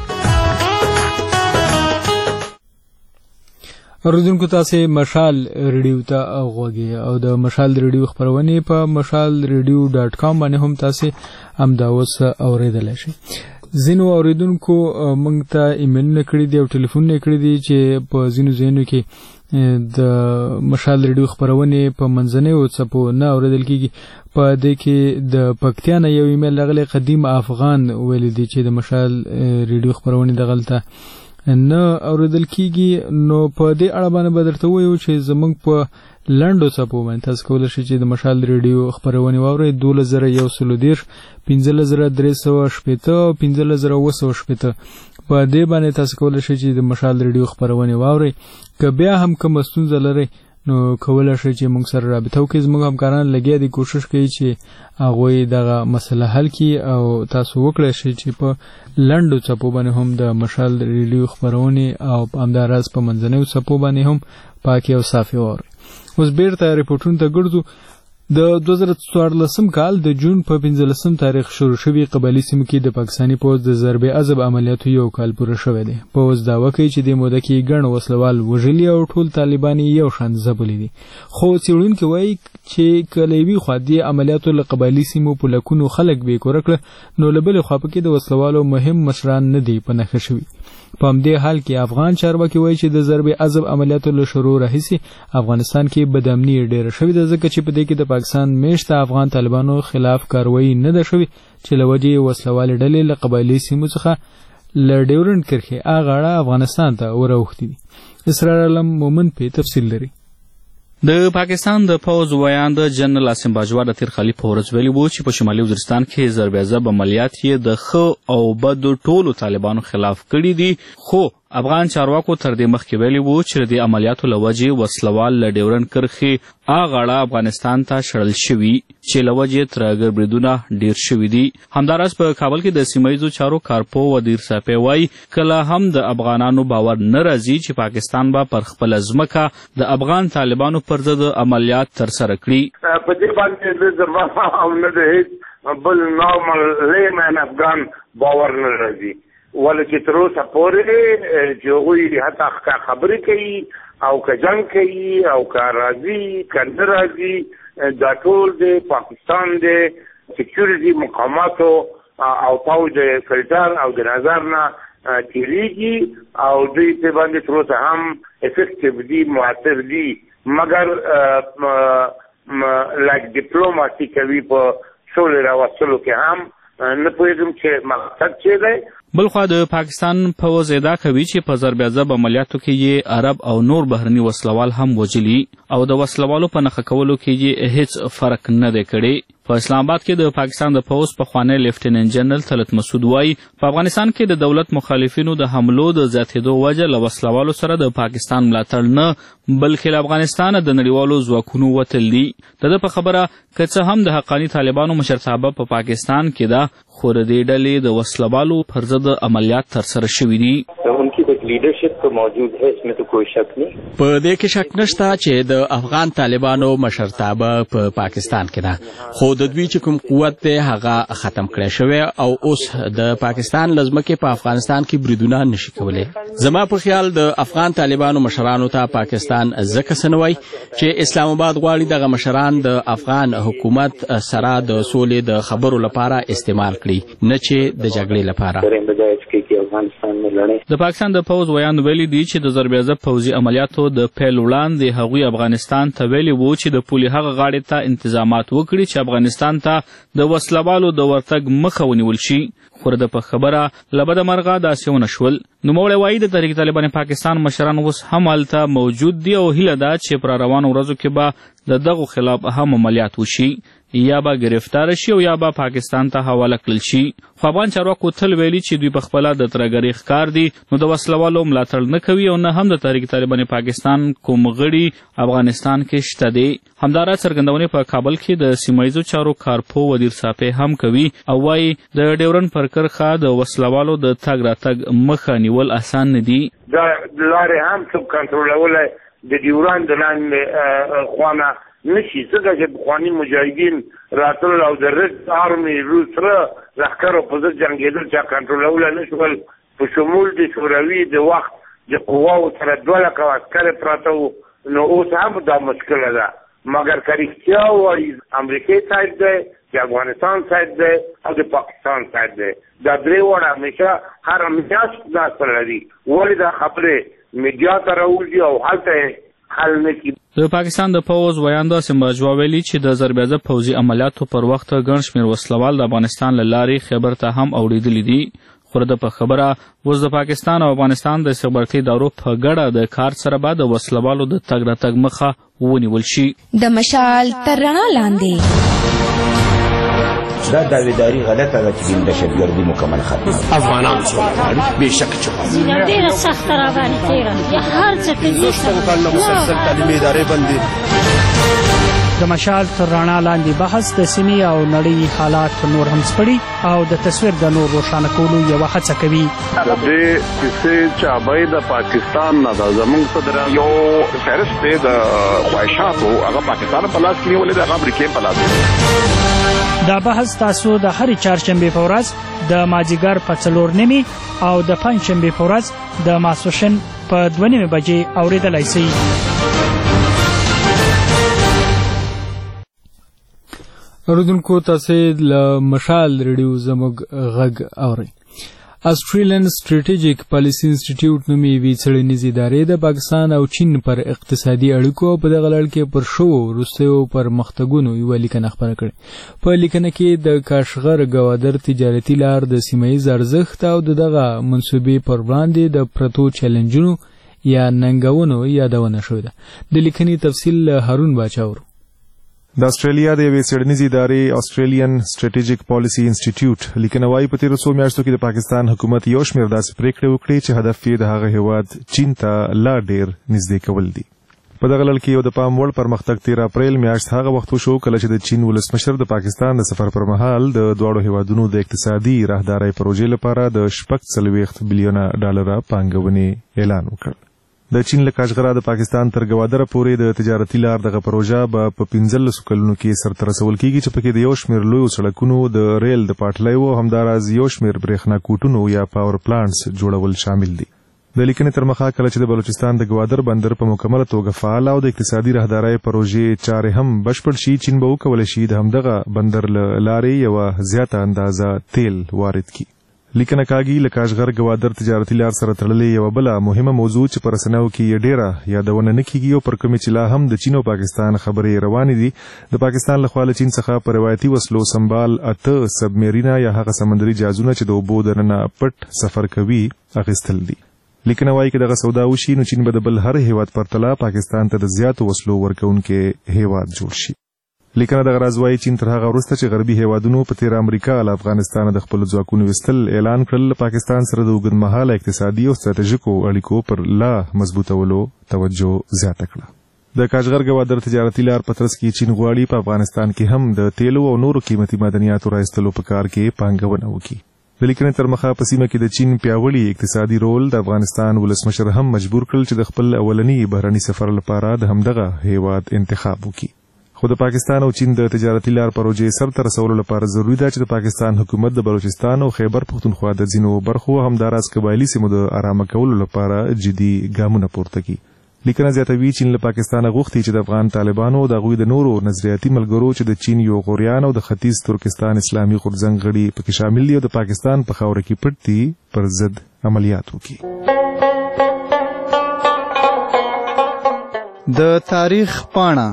اوریدونکو تاسې مشال ریډیو ته غوږی او د مشال ریډیو خپرونې په مشال ریډیو ډاټ کام باندې هم تاسې همدا اوس اورېدلی شئ. ځینو اوریدونکو موږ ته ایمیلونه کړي دي او ټلیفونونه کړي دي چې په ځینو ځایونو کې د مشال ریډیو خپرونې په منځنیو څپو نه اورېدل کېږي. په دې کې د پکتیا نه یو ایمیل راغلی، قدیم افغان ویلی دی چې د مشال ریډیو خپرونې دغلته نه اورېدل کېږي. نو په دې اړه باندې به درته ووایو چې زموږ په لنډو څپو باندې تاسو کولی شئ چې د مشال ریډیو خپرونې واورئ. دولس زره یو سلو دېرش، پنځلس زره درې سوه شپېته او پنځلس زره اووه سوه شپېته په دې باندې تاسو کولی شئ چې د مشال ریډیو خپرونې واورئ. که بیا هم کومه ستونزه لرئ نو کولی شئ چې موږ سره رابطه وکړئ. زموږ همکاران لګیا دي، کوشش کوي چې هغوی دغه مسله حل کړي او تاسو وکړی شئ چې په لنډو څپو باندې هم د مشال ریډیو خپرونې او همداراز په منځنیو څپو باندې هم پاکې او صافې واورئ. اوس بیرته ریپورټونو ته ګرځو. د دوه زره څوارلسم کال د جون په پنځلسم تاریخ شروع شوي قبایلي سیمو کې د پاکستاني پوځ د ضرب عضب عملیاتو یو کال پوره شوی دی. پوځ دعوه کوي چې د موده کې ګڼ وسلوال وژلي او ټول طالبان یو شان ځپلي دي، خو څېړونکي وایي چې که له یوې خوا دې عملیاتو له قبایلي سیمو په لکونو خلک بې کوره کړه، نو له بلې خوا پکې د وسلوالو مهم مشران نه دي په نښه شوي. په همدې حال کې افغان چارواکي وایي چې د ضرب عضب عملیاتو له شروع راهیسې افغانستان کې بدامني ډېره شوې ده، ځکه چې په دې کې د پاکستان میشته افغان طالبانو خلاف کاروایی نه ده شوې چې له وجې وسلوالې ډلې له قبایلي سیمو څخه له ډیورنډ کرښې اغاړه افغانستان ته وراوښتي دي. اسرار علم مومن په تفصیل لري. د پاکستان د پوز ویاند جنرال عاصم باجوا د تیر خالی په ورځ ویلي وو چې په شمالي وزیرستان کې ضربېضرب عملیات یې د ښه او بدو ټولو طالبانو خلاف کړي دي، خو افغان چارواکو تر دې مخکې ویلي وو چې د عملیاتو له وجې وسلوال له ډیورنډ کرښې اغاړه افغانستان ته شړل شوي چې له وجې ترهګر بریدونه ډیر شوي دي. همداراز په کابل کې د سیمه ییزو چارو کارپو ودیر صافی وایي کله هم د افغانانو باور نه راځي چې پاکستان به پر خپله ځمکه د افغان طالبانو پر ضد عملیات ترسره کړي. په دې باندې زما هم نه د هیڅ بل نارمل لیمن افغان باور نه راځي، ولې چې تر اوسه پورې چې هغوی حتی خبرې کوي او که جنګ کوي او که راځي که نه راځي، دا ټول د پاکستان د سکیورټي مقاماتو او پوځ د فلټر او د نظر نه تیریږي او دوی په باندې تر اوسه هم افیکټیو دي، مؤثر دي، مګر لایک ډیپلوماسي کوي په سولې راوستلو کې هم نه پوهېږم چې مقصد څه دی. بلخوا د پاکستان پوځ ادعا کوي چې په ضربېضرب عملیاتو کې یې عرب او نور بهرني وسلوال هم وژلي او د وسلوالو په نښه کولو کې یې هیڅ فرق نه دی کړی. په اسلام آباد کې د پاکستان د پوځ پخوانی لیفټیننټ جنرال طلعت مسعود وایي په افغانستان کې د دولت مخالفینو د حملو د زیاتېدو وجه له وسلوالو سره د پاکستان ملاتړ نه بلکې له افغانستانه د نړیوالو ځواکونو وتل دي. د ده په خبره که څه هم د حقاني طالبانو مشرتابه په پاکستان کې ده، خو د دې ډلې د وسلوالو پر ضد عملیات ترسره شوي دي. په دې کې شک نشته چې د افغان طالبانو مشرتابه په پاکستان کې ده، خو د دوی چې کوم قوت دی هغه ختم کړی شوی او اوس د پاکستان له ځمکې په افغانستان کې بریدونه نشي کولی. زما په خیال د افغان طالبانو مشرانو ته پاکستان ځکه څه نه وایي چې اسلام آباد غواړي دغه مشران د افغان حکومت سره د سولې د خبرو لپاره استعمال کړي، نه چې د جګړې لپاره. د پاکستان د پوځ ویاند ویلي دي چې د ضربېضرب پوځي عملیاتو د پیل وړاندې هغوی افغانستان ته ویلي وو چې د پولې هغه غاړې ته انتظامات وکړي چې افغانستان ته د وسلوالو د ورتګ مخه ونیول شي، خو د په خبره له بده مرغه داسې ونه شول. نوموړی وایي د تحریک طالبان پاکستان مشران اوس هم هلته موجود دي او هیله ده چې پر روانو ورځو کې به د دغو خلاف هم عملیات وشي، یا به گرفتار شي او یا به پاکستان ته حواله کړل شي. خو افغان چارواکو تل ویلي چې دوی په خپله د ترهګرۍ ښکار دي، نو د وسلوالو ملاتړ نه کوي او نه هم د تحریک طالبان پاکستان کوم غړي افغانستان کې شته دي. همداراز څرګندونې په کابل کې د سیمه ییزو چارو کارپو ودیر صافی هم کوي او وایي د ډیورنډ پر کرښه د وسلوالو د تګ راتګ مخه نیول اسان نه دي. دا لارې هم څوک کنټرولولی د ډیورنډ د لاندې خوا نه نشي، ځکه چې پخواني مجاهدین راتلل او د رد آرمي روس سره لښکرو په ضد جنګېدل چا کنټرولولی نه شول، په شمول د شوروي د وخت د قواو سره دوه لکه عسکر پراته وو، نو اوس هم دا مشکله ده. مګر که رښتیا وایي امریکې سایډ دی، د افغانستان سایډ دی او د پاکستان سایډ دی، دا درې واړه همیشه هر میاشت دا سره لري، ولې دا خبرې میډیا ته راوځي او هلته حل نه کړي. د پاکستان د پوځ ویاند عاصم باجوا ویلي چې د ضربېضرب پوځي عملیاتو پر وخت ګڼ شمېر وسلوال د افغانستان له لارې خیبر ته هم اوړېدلي دي، خو د په خبره اوس د پاکستان او افغانستان د استخباراتي ادارو په ګډه د کار سره به د وسلوالو د تګ راتګ مخه ونیول شي. د مشال تر رڼا لاندې دا داویداری غلطه ده چې د دهشتګردي مکمل ختمه افغانان سوله غواړي بېشکه چې غواړي ډېره سخته راغلې تېره یا هر څه کوي مسلسل تعلیمي ادارې بندي. د مشال تر رڼا لاندې بحث د سیمې او نړۍ حالات نور هم سپړي او د تصویر د نور روښانه کولو یوه هڅه کوي. د دې کیسې چابۍ د پاکستان نه ده، زموږ صدران یو فهرست دی د خواهشاتو، هغه پاکستان په لاس کې نیولې ده، هغه امریکې په لاس کې. دا بحث تاسو د هرې چهارشنبې په ورځ د مازدیګر په څلور نیمې او د پنجشنبې په ورځ د ماسپښین په دوه نیمې بجې اورېدلی شئ. اوریدونکو تاسو له مشال ریډیو زموږ غږ اورئ. آسټریلین سټریټیجیک پالیسي انسټیټیوټ نومي یوې څېړنیزې ادارې د پاکستان او چین پر اقتصادي اړیکو او په دغه لړ کې پر شوو وروستیو پرمختګونو یوه لیکنه خپره کړې. په لیکنه کې د کاشغر ګوادر تجارتي لار د سیمه ییز ارزښت او د دغه منصوبې پر وړاندې د پرتو چیلنجونو یا ننګونو یادونه شوې ده. د لیکنې تفصیل هارون باچا ورو. د استرالیا د یوې څېړنیزې ادارې استریلیان سټریټیجیک پالیسي انسټیټیوټ لیکنه وایي په تېرو څو میاشتو کې د پاکستان حکومت یو شمېر داسې پرېکړې وکړې چې هدف یې د هغه هېواد چین ته لا ډېر نږدې کول دي. په دغه لړ کې یو د پام وړ پرمختګ تېر اپریل میاشت هغه وخت وشو کله چې د چین ولسمشر د پاکستان د سفر پر مهال د دواړو هېوادونو د اقتصادي راهدارۍ پروژې لپاره د شپږ څلوېښت بلیونه ډالره پانګونې اعلان وکړ. د چین له کاشغره د پاکستان تر ګوادره پورې د تجارتي لار دغه پروژه به په پنځلسو کلونو کې سرته رسول کېږي چې پکې د یو شمېر لویو سړکونو د ریل د پټلیو او همداراز یو شمېر برېښنا کوټونو یا پاور پلانټس جوړول شامل دي. د لیکنې تر مخه کله چې د بلوچستان د ګوادر بندر په مکمله توګه فعال او د اقتصادي راهدارۍ پروژې چارې هم بشپړ شي، چین به وکولی شي د همدغه بندر له لارې یوه زیاته اندازه تیل وارد کړي. لیکنه کاږي له کاشغر ګوادر تجارتي لار سره تړلې یوه بله مهمه موضوع چې په رسنیو کې یې ډېره یادونه نه کیږي او پر کومې چې لا هم د چین او پاکستان خبرې روانې دي، د پاکستان لخوا له چین څخه په روایتي وسلو سنبال اته سبمیرینه یا هغه سمندري جهازونه چې د اوبو دننه پټ سفر کوي اخیستل دي. لیکنه وایي که دغه سودا وشي نو چین به د بل هر هیواد پرتله پاکستان ته د زیاتو وسلو ورکوونکی هیواد جوړ شي. لیکنه دغه راز وایي چین تر هغه وروسته چې غربي هیوادونو په تېره امریکا له افغانستانه د خپلو ځواکونو ویستل اعلان کړل، پاکستان سره د اوږدمهاله اقتصادي او ستراتیژیکو اړیکو پر لا مضبوطولو توجه زیاته کړه. د کاشغر ګوادر تجارتي لار په ترڅ کې چین غواړي په افغانستان کې هم د تیلو او نورو قیمتي معدنیاتو رایستلو په کار کې پانګونه وکړي. د لیکنې تر مخه په سیمه کې د چین پیاوړي اقتصادي رول د افغانستان ولسمشر هم مجبور کړل چې د خپل اولني بهرني سفر لپاره د همدغه هیواد انتخاب وکړي. خو د پاکستان او چین د تجارتي لار پروژې سرته رسولو لپاره ضروري ده چې د پاکستان حکومت د بلوچستان او خیبر پختونخوا د ځینو برخو همداراز قبایلي سیمو د ارامه کولو لپاره جدي ګامونه پورته کړي. لیکنه زیاتوي چین له پاکستانه غوښتي چې د افغان طالبانو د هغوی د نورو نظریاتي ملګرو چې د چین یو غوریان او د ختیځ ترکستان اسلامي غورځنګ غړي پکې شامل دي او د پاکستان په خاوره کې پټ دي پر ضد عملیات وکړي. د تاریخ پاڼه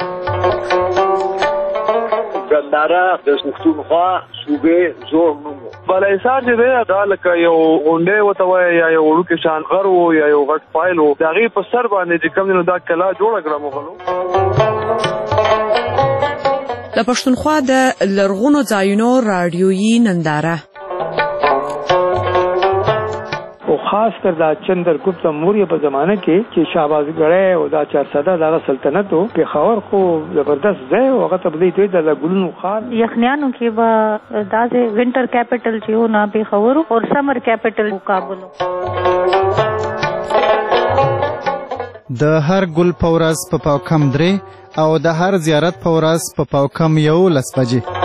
ګنداره د پښتونخوا صوبې زوړ نوم بالاحصار چې دی دا لکه یو غونډۍ ورته وایي یا یو وړوکی شان غر و یا یو غټ فایل و، د هغې په سر باندې چې کوم دی نو دا کلا جوړه کړه مغلو. د پښتونخوا د لرغونو ځایونو راډیویي ننداره او خاص کر دا چندرګپت موریه په زمانه کې چې شهبازګړی او دا چارسده دغه سلطنت و، پېښور خو زبردست ځای و، هغه ته به دوی د ګلونو ښار یخنیانو کې به داسې وینټر کیپټل چې و نه پېښور او سمر کیپټل کابل. د هر ګل په ورځ په پاو کم درې او د هر زیارت په ورځ په پاو کم یولس بجې.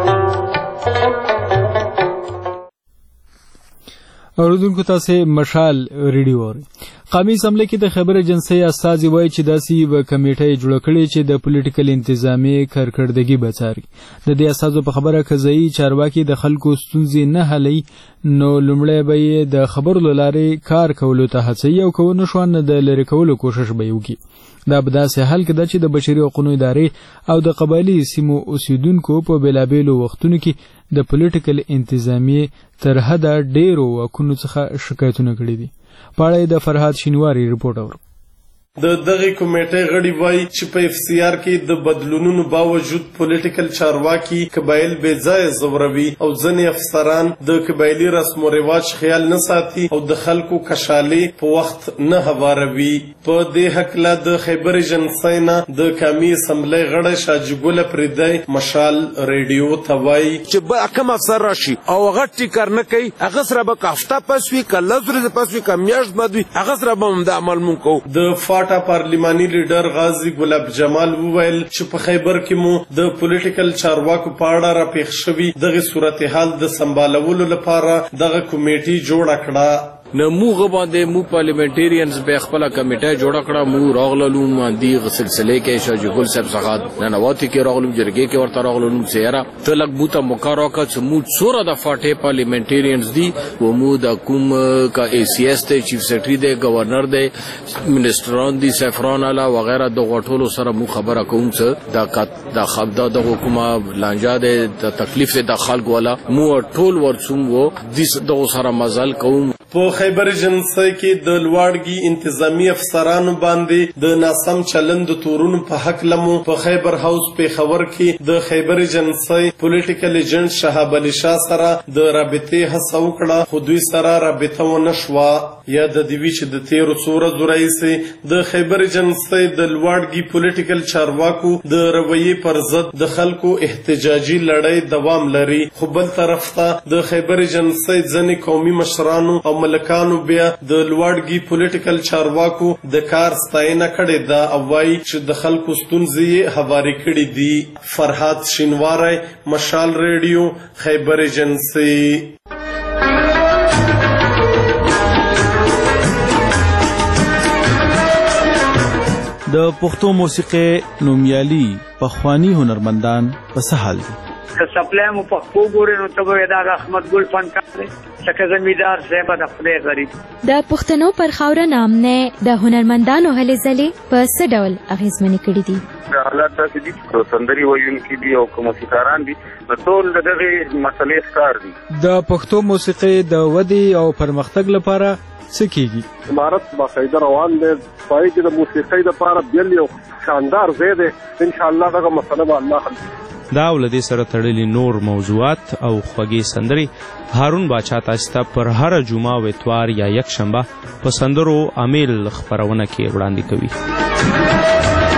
اوریدونکو تاسو مشال ریډیو اورئ. قومي اسمبلی کې د خیبر ایجنسۍ استازي وایي چې داسې یوه کمیټه جوړه کړې چې د پولیټیکل انتظامي کارکردګي به څاري. د دې استازو په خبره که ځایي چارواکي د خلکو ستونزې نه حلوي نو لومړی به یې د خبرو له لارې کار کولو ته هڅوي او که ونه شوه نو د لرې کولو کوښښ به یې وکړي. دا به داسې حل کې ده چې د بشري حقوقو ادارې او د قبایلي سیمو اوسیدونکو په بېلابېلو وختونو کې د پولیټیکل انتظامیې تر حده ډېرو واکونو څخه شکایتونه کړي دي. په اړه یې د فرهاد شینواري رپورټ اورو. د دغه کمیټې غړي وایي چې په اف سی آر کې د بدلونونو باوجود پولیټیکل چارواکي قبایل بې ځایه ځوروي او ځینې افسران د قبایلي رسم و رواج خیال نه ساتي او د خلکو کشالې په وخت نه هواروي. په دې هکله د خیبر ایجنسۍ نه د قومي اسمبلی غړی شاجي ګل پریدی مشال ریډیو ته وایي چې به کوم افسر راشي او هغه ټیکر نه کوي، هغه سره به که هفته پس وي که لس ورځې پس وي که میاشت بعد وي، هغه سره به همدا عمل مونږ کوو. د فاټا پارلیماني لیډر غازي ګلاب جمال وویل چې په خیبر کې مو د پولیټیکل چارواکو په اړه راپېښ شوي دغه صورتحال د سمبالولو لپاره دغه کمیټې جوړه کړه. نه موږ باندې مو پارلیمنټریانز به خپل کمیټه جوړه کړه، مو راغلو باندې سلسله کې شاجي ګل صاحب څخه نه نواتی کې راغلو، جرګې کې ورته راغلو، نو سیاره ته لګ بوته مقرره کا چې مو څوره د فاټه پارلیمنټریانز دي و مو د کوم کا ای سی ایس ته چیف سیکرټری دی، گورنر دی، منسټران دي، سفران اعلی وغیرہ د غټولو سره مو خبره کوم چې دا د خبره د حکومت لانجا د تکلیف د خلکو والا مو ټول ورڅوم وو د سره مزل کوم. په خیبر ایجنسۍ کې د لواړګي انتظامی افسرانو باندې د ناسم چلند تورونو په حق لمو په خیبر هاوس پیښور کې د خیبر ایجنسۍ پولیټیکل ایجنټ شهاب علي شاه سره د رابطې هڅه وکړه، خو دوی سره رابطه ونه شوه. یا د دې وی چې د تیرو څو ورځو راهیسې د خیبر ایجنسۍ د لواړګي پولیټیکل چارواکو د رویې پر ضد د خلکو احتجاجي لړۍ دوام لري، خو بل طرف ته د خیبر ایجنسۍ ځینې قومي مشرانو او ملکانو بیا د لواړګي پولیټیکل چارواکو د کار ستاینه کړې ده او وایي چې د خلکو ستونزې یې هوارې کړې دي. فرهاد شینواری، مشال ریډیو، خیبر ایجنسۍ. د پښتو موسیقي نومیالي پخوانی هنرمندان په څه حال دي؟ که سپلای مو پښتو ګورې نو ته به دا احمد ګل فنکار دی، څنګه زمیدار صاحب د خدای غریب. د پښتنو پر خاوره نامنه د هنرمندانو هلې ځلې په څه ډول اغیزمنې کړي دي؟ حالات داسې دي چې سندري ویونکي دي او که موسیقاران دي نو ټول د دغې مسلې ښکار دي. د پښتو موسیقي د ودې او پرمختګ لپاره څه کیږي؟ عمارت باقاعده روان دی، پای کې د موسیقۍ لپاره بیل یو شاندار ځای دی. انشاءالله دغه مسله به الله حل کړي. دا ولدي سره تړلي نور موضوعات او خوږې سندري هارون باچا تاسو ته پر هر جمعه او اتوار یا یک شنبه په سندرو امیل خبرونه کې وړاندې کوي.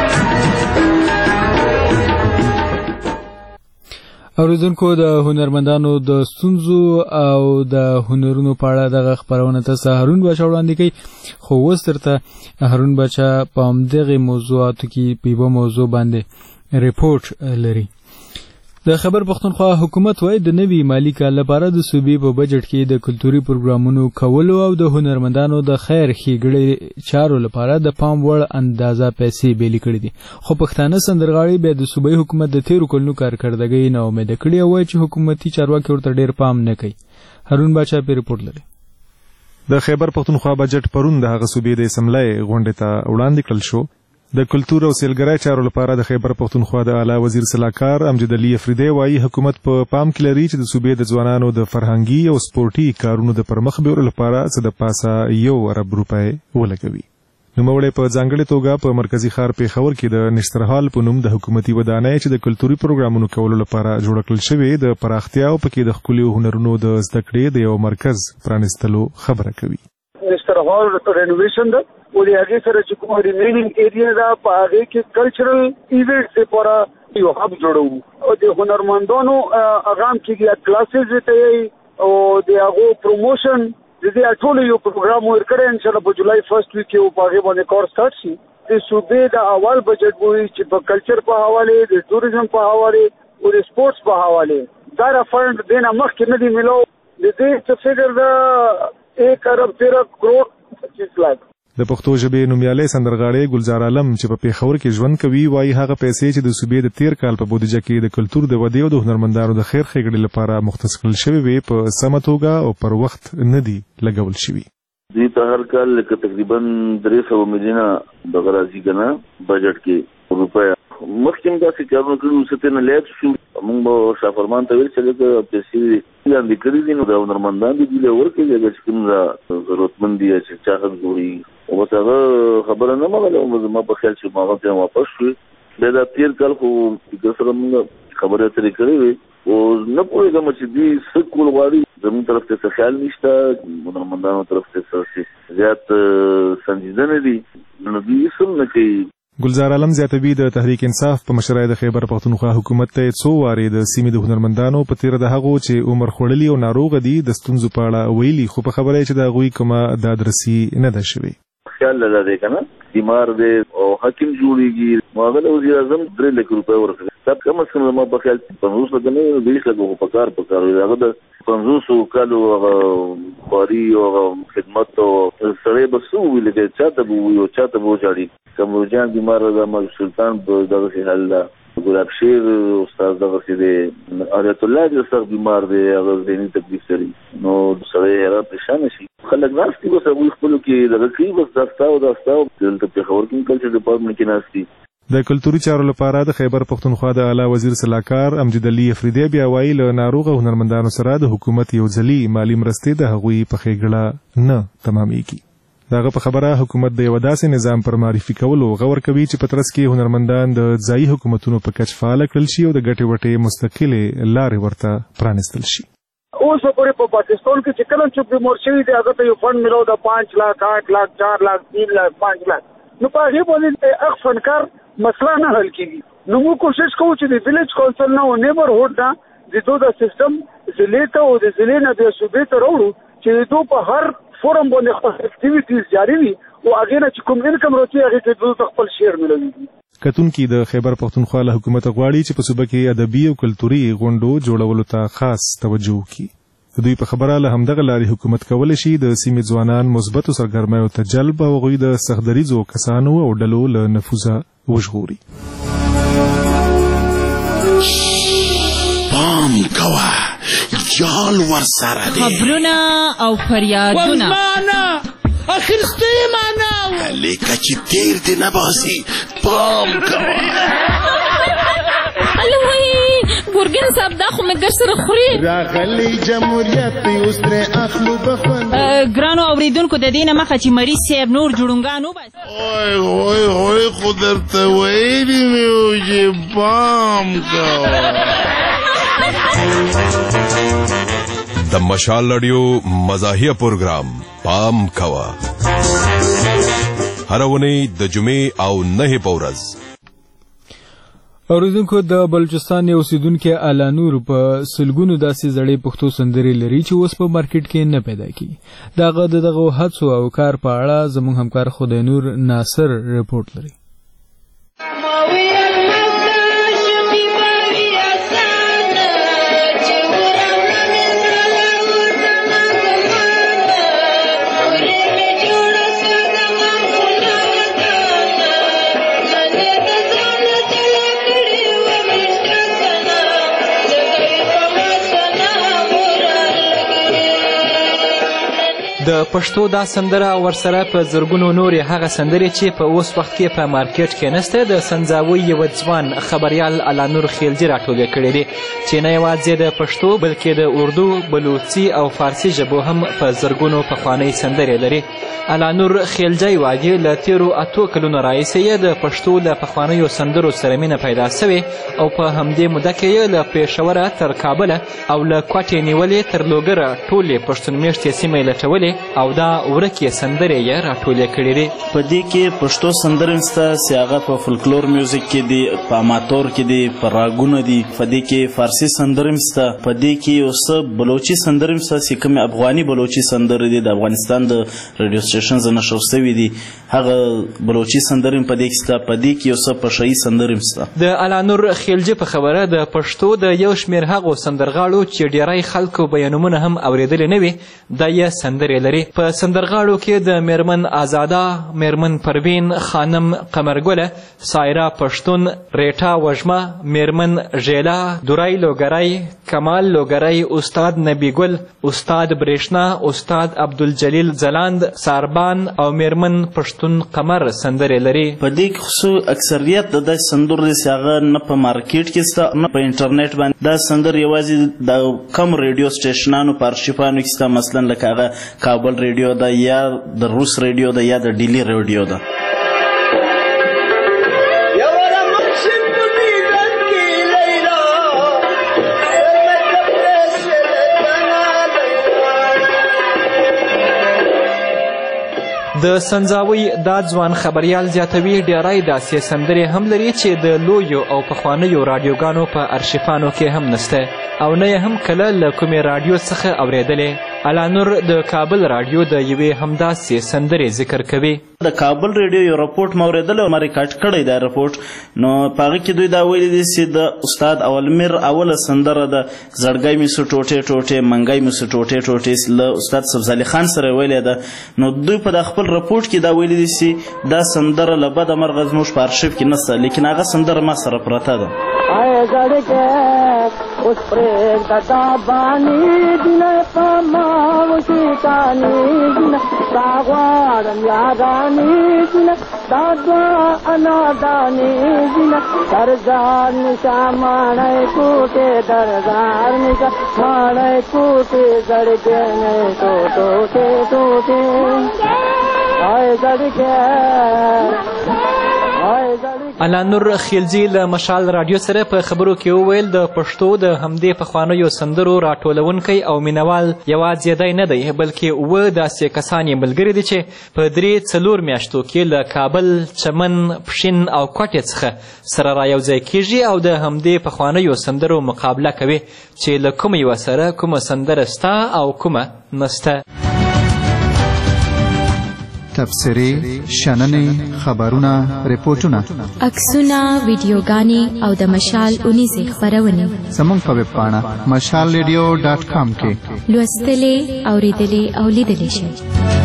اوریدونکو د هنرمندانو د ستونزو او د هنرونو په اړه دغه خبرونه تاسو هارون باچا وړاندې کوي، خو اوس درته هارون باچا په همدغه موضوعاتو کې په یوه موضوع باندې ریپورت لري. د خبر پښتونخوا حکومت وایي د نوي مالی کال لپاره د صوبې په بجټ کې د کلتوري پروګرامونو کولو او د هنرمندانو د خیر ښېګړې چارو لپاره د پام وړ اندازه پیسې بیلې کړې دي، خو پښتانه سندرغاړي بیا د صوبایي حکومت د تیرو کلونو کارکردګۍ نه امیده کړي او وایي چې حکومتي چارواکي ورته ډېر پام نه کوي. هارون باچا په ریپورټ لري. د خیبر پښتونخوا بجټ پرون د هغه صوبې د اسمبلی غونډې ته وړاندې کړل شو. د کلتور او سیلګرۍ چارو لپاره د خیبر پښتونخوا د اعلی وزیر سلاکار امجد علي افریدی وایي حکومت په پام کې لري چې د صوبې د ځوانانو د فرهنګي او سپورټي کارونو د پرمخ بیولو لپاره څه د پاسه یو ارب روپۍ ولګوي. نوموړی په ځانګړې توګه په مرکزي ښار پیښور کې د نشترحال په نوم د حکومتي ودانۍ چې د کلتوري پروګرامونو کولو لپاره جوړه کړل شوې د پراختیا او پکې د ښکلیو هنرونو د زده کړې د یو مرکز پرانیستلو خبره کوي. نشترحال رینوویشن ده او د هغې سره چې کومه ریمینینګ ایریا ده په هغې کې کلچرل ایونټس لپاره یو هب جوړوو او د هنرمندانو هغه هم کېږي کلاسز ورته یې او د هغو پروموشن د دې ټولو یو پروګرام ورکړی انشاءالله په جولای فرسټ ویک کې په هغې باندې کار سټارټ شي. د صوبې د اول بجټ وایي چې په کلچر په حوالې د ټوریزم په حوالې او د سپورټس په حوالې دا فنډ دې نه مخکې نه دی میلو. د دې څه فګر ده ایک ارب تیرہ کروڑ پچیس لاکھ. د پښتو ژبې نومیالی سندرغاړی ګلزار عالم چې په پیښور کې ژوند کوي وایي هغه پیسې چې د صوبې د تیر کال په بودیجه کې د کلتور د ودې او د هنرمندانو د خیر ښېګړې لپاره مختص کړل شوې وې په سمه توګه او پر وخت نه دي لګول شوي. دوی ته هر کال لکه تقریبا درې سوه میلیونه دغه راځي که نه بجټ کې روپۍ. مخکې هم داسې کارونه کړي اوس یې نه لیب شو. موږ به شاهفرمان ته ویل چې لکه پیسې لاندې کړي دي نو د هنرمندان دي دوی له ورکوي اګر چې کوم ضرورتمند دي چې چا حق ګوري او بس هغه خبره نه منله. زما په خیال چې هغه ته واپس شوې. بیا دا تېر کال خو فکر سره موږ خبرې اترې کړې وې او نه پوهېږم چې دوی څه کول غواړي. زموږ طرف ته څه خیال نشته، هنرمندانو طرف ته څه زیات سنجیدنه دي نو دوی هېڅ هم نه کوي. ګلزار عالم زیاتوي د تحریک انصاف په مشرۍ د خیبر پښتونخوا حکومت ته څو وارې د سیمې د هنرمندانو په تیره د هغو چې عمر خوړلي او ناروغه دي د ستونزو په اړه ویلي، خو په خبره چې د هغوی کومه دادرسي نه ده شوې. خیال لږه دی که نه بیمار دی او حکیم جوړېږي نو هغه له وزیر اعظم درې لکه روپۍ ورکړي. دا کم از کم زما په خیال پنځوس لکه نه بیس لکه خو په کار په کار وي. هغه د پنځوسو کالو هغه خواري او هغه خدمت او سړی به څه ووي لکه چا ته به ووایي او چا ته به وچاړي. کمروجان بیمار ده، ملک سلطان په دغسې حال ده، ګلاب شیر استاد دغسې دی، آریت الله ډېر سخت بیمار دی، هغه ذهني تکلیف لري نو سړی حیران پریشانه شي. خلک ناست دي بس هغوی خپلو کې دغه کوي بس دا ستا او دا ستا دلته پېښور کې کلچر ډپارټمنټ کې ناست دي. د کلتوري چارو لپاره د خیبر پښتونخوا د اعلی وزیر صلاحکار امجد علي افریدی بیا وایي له ناروغه هنرمندانو سره د حکومت یو ځلي مالی مرستې د هغوی په ښېګړه نه تمامیږي. دغه په خبره حکومت د یو داسې نظام پر معرفي کولو غور کوي چې په ترڅ کې هنرمندان د ځایي حکومتونو په کچ فعاله کړل شي او د ګټې وټې مستقلې لارې ورته پرانیستل شي. اوس پورې په پاکستان کې چې کله چې بیمار شوي دی هغه ته یو فنډ ملو د پانچ لاک آٹھ لاک چار لاک تین لاک پانچ لاک نو په هغې باندې هغه فنکار مسله نه حل کېږي. نو موږ کوشش کوو چې د ویلیج کونسل نه او نیبرهوډ نه د دو د سیستم ضلعې ته او د ضلعې نه بیا صوبې ته راوړو چې د دو په هر فورم باندې خپل اکټیویټیز جاري وي او هغې نه چې کوم انکم راځي هغې ته دو ته خپل شیر ملوي. کتونکي د خیبر پښتونخوا له حکومت غواړي چې په صوبه کې ادبي او کلتوري غونډو جوړولو ته خاص توجه وکړي. د دوی په خبره له همدغه لارې حکومت کولی شي د سیمې ځوانان مثبتو سرګرمیو ته جلب او هغوی د سختدریځو کسانو او ډلو له نفوذه وژغوري. پام کوه جال ورسره دی خبرونه او فریادونه اخر ستې معنا لکه چې تیر دې نه باسي پام کوه. الوی ګورګین صاحب دا خو مې ګر سره خوري راغلی جمهوریت اوس ترې اخلو بخون. ګرانو اوریدونکو د دې نه مخه چې مریض صاحب نور جوړونګان وباسي اوی اوی اوی خو درته ویلي مې وو چې پام کوه. د مشال رادیو مزاحیه پروګرام پام کوه هر ونی د جمعې او نه په ورځ. اوریدونکو د بلوچستان یو اوسیدونکي الانور په سلګونو داسې زړې پښتو سندرې لري چې اوس په مارکیټ کې نه پیدا کیږي. دغه دغه هڅو او کار په اړه زموږ همکار خدای نور ناصر رپورټ لري. د پښتو دا سندره ورسره په زرګونو نورې هغه سندرې چې په اوس وخت کې په مارکیټ کې نسته د سنځاوي یو ځوان خبریال الانور خیلجي راټولې کړې دي چې نه یوازې د پښتو بلکې د اردو بلوچي او فارسي ژبو هم په زرګونو پخوانۍ سندرې لري. الانور خیلجی وایي له تیرو اتو کلونو راهیسې یې د پښتو له پخوانیو سندرو سره مینه پیدا سوې او په همدې موده کې یې له پېښوره تر کابله او له کوټې نیولې تر لوګره ټولې پښتون میشتې سیمې لټولې او دا ورکې سندرې یې راټولې کړې دي. په دې کې پښتو سندرې شته چې هغه په فولکلور میوزیک کې دي، په اماتور کې دي، په راګونه دي، په دې کې فارسي سندرې شته، په دې کې یو څه بلوچي سندرې شته چې کومې افغاني بلوچي سندرې دي د افغانستان د رادیو سټیشنز نشر شوي دي، هغه بلوچي سندرې په دې کې شته، په دې کې یو څه پشهیي سندرې شته. د الانور خیلجي په خبره د پښتو د یو شمېر هغو سندرغاړو چې ډیری خلکو بیانومونه هم اورېدلې نه وي دا یې سندرې لري. په سندرغاړو کې د میرمن آزاده، میرمن پروین خانم قمرګله، سایرا پښتون، ریټا وژمه، میرمن ژیلا، دورای لوګری، کمال لوګری، استاد نبی ګل، استاد بریښنا، استاد عبدالجلیل ځلاند، ساربان او میرمن پښتون قمر سندرې لري. په دې کې خصو اکثریت د داسې سندرو دي چې هغه نه په مارکیټ کې شته نه په انټرنیټ باندې. دا سندرې یوازې د کم ریډیو سټیشنانو په ارشیفانو کې شته، مثلا لکه هغه کابل ریډیو ده یا د روس ریډیو ده یا د ډیلی ریډیو ده. د سنځاوي دا ځوان خبریال زیاتوي ډیری داسې سندرې هم لري چې د لویو او پخوانیو راډیوګانو په ارشیفانو کې هم نسته او نه یې هم کله له کومې راډیو څخه اورېدلې. الانور د کابل راډیو د یوې همداسې سندرې ذکر کوي. د کابل راډیو یو رپورټ ما اورېدلی او ما ریکارډ کړی دا رپورټ، نو په هغه کې دوی دا ویلي دي چې د استاد اولمیر اوله سندره د زړګی مې سو ټوټې ټوټې منګی مې سو ټوټې ټوټې له استاد سبزالي خان سره ویلې ده. نو دوی په د خپل رپورټ کې دا ویلي دي چې دا سندره له بده مرغه زموږ په ارشیف کې نشته، لیکن هغه سندره ما سره پرته ده. اوس پرېږده دا بانې دینه په ما وشي کانې دینه تا غواړم غواړم یارانې ځینه دا دوه انادانې ځینه درزار نشا ماڼۍ کوټې درزار نشا ماڼۍ کوټې زړګنې ټوټې ټوټې آی زړګې علانور خیلزي له مشال رادیو سره په خبرو کې وویل د پښتو د همدې پخوانیو سندرو راټولونکی او مینوال یوازې دی نه دی بلکې اووه داسې کسان یې ملګري دي چې په درې څلور میاشتو کې له کابل چمن پښین او کوټې څخه سره رایوځای کیږي او د همدې پخوانیو سندرو مقابله کوي چې له کومه یوه سره کومه سندره سته او کومه نسته. تبصرې، شننې، خبرونه، ریپورټونه، عکسونه، ویډیوګانې او د مشال اونیزې خپرونې زموږ په ویب پاڼه مشال ریډیو ډاټ کام کې لوستلې، اورېدلې او لیدلې شئ.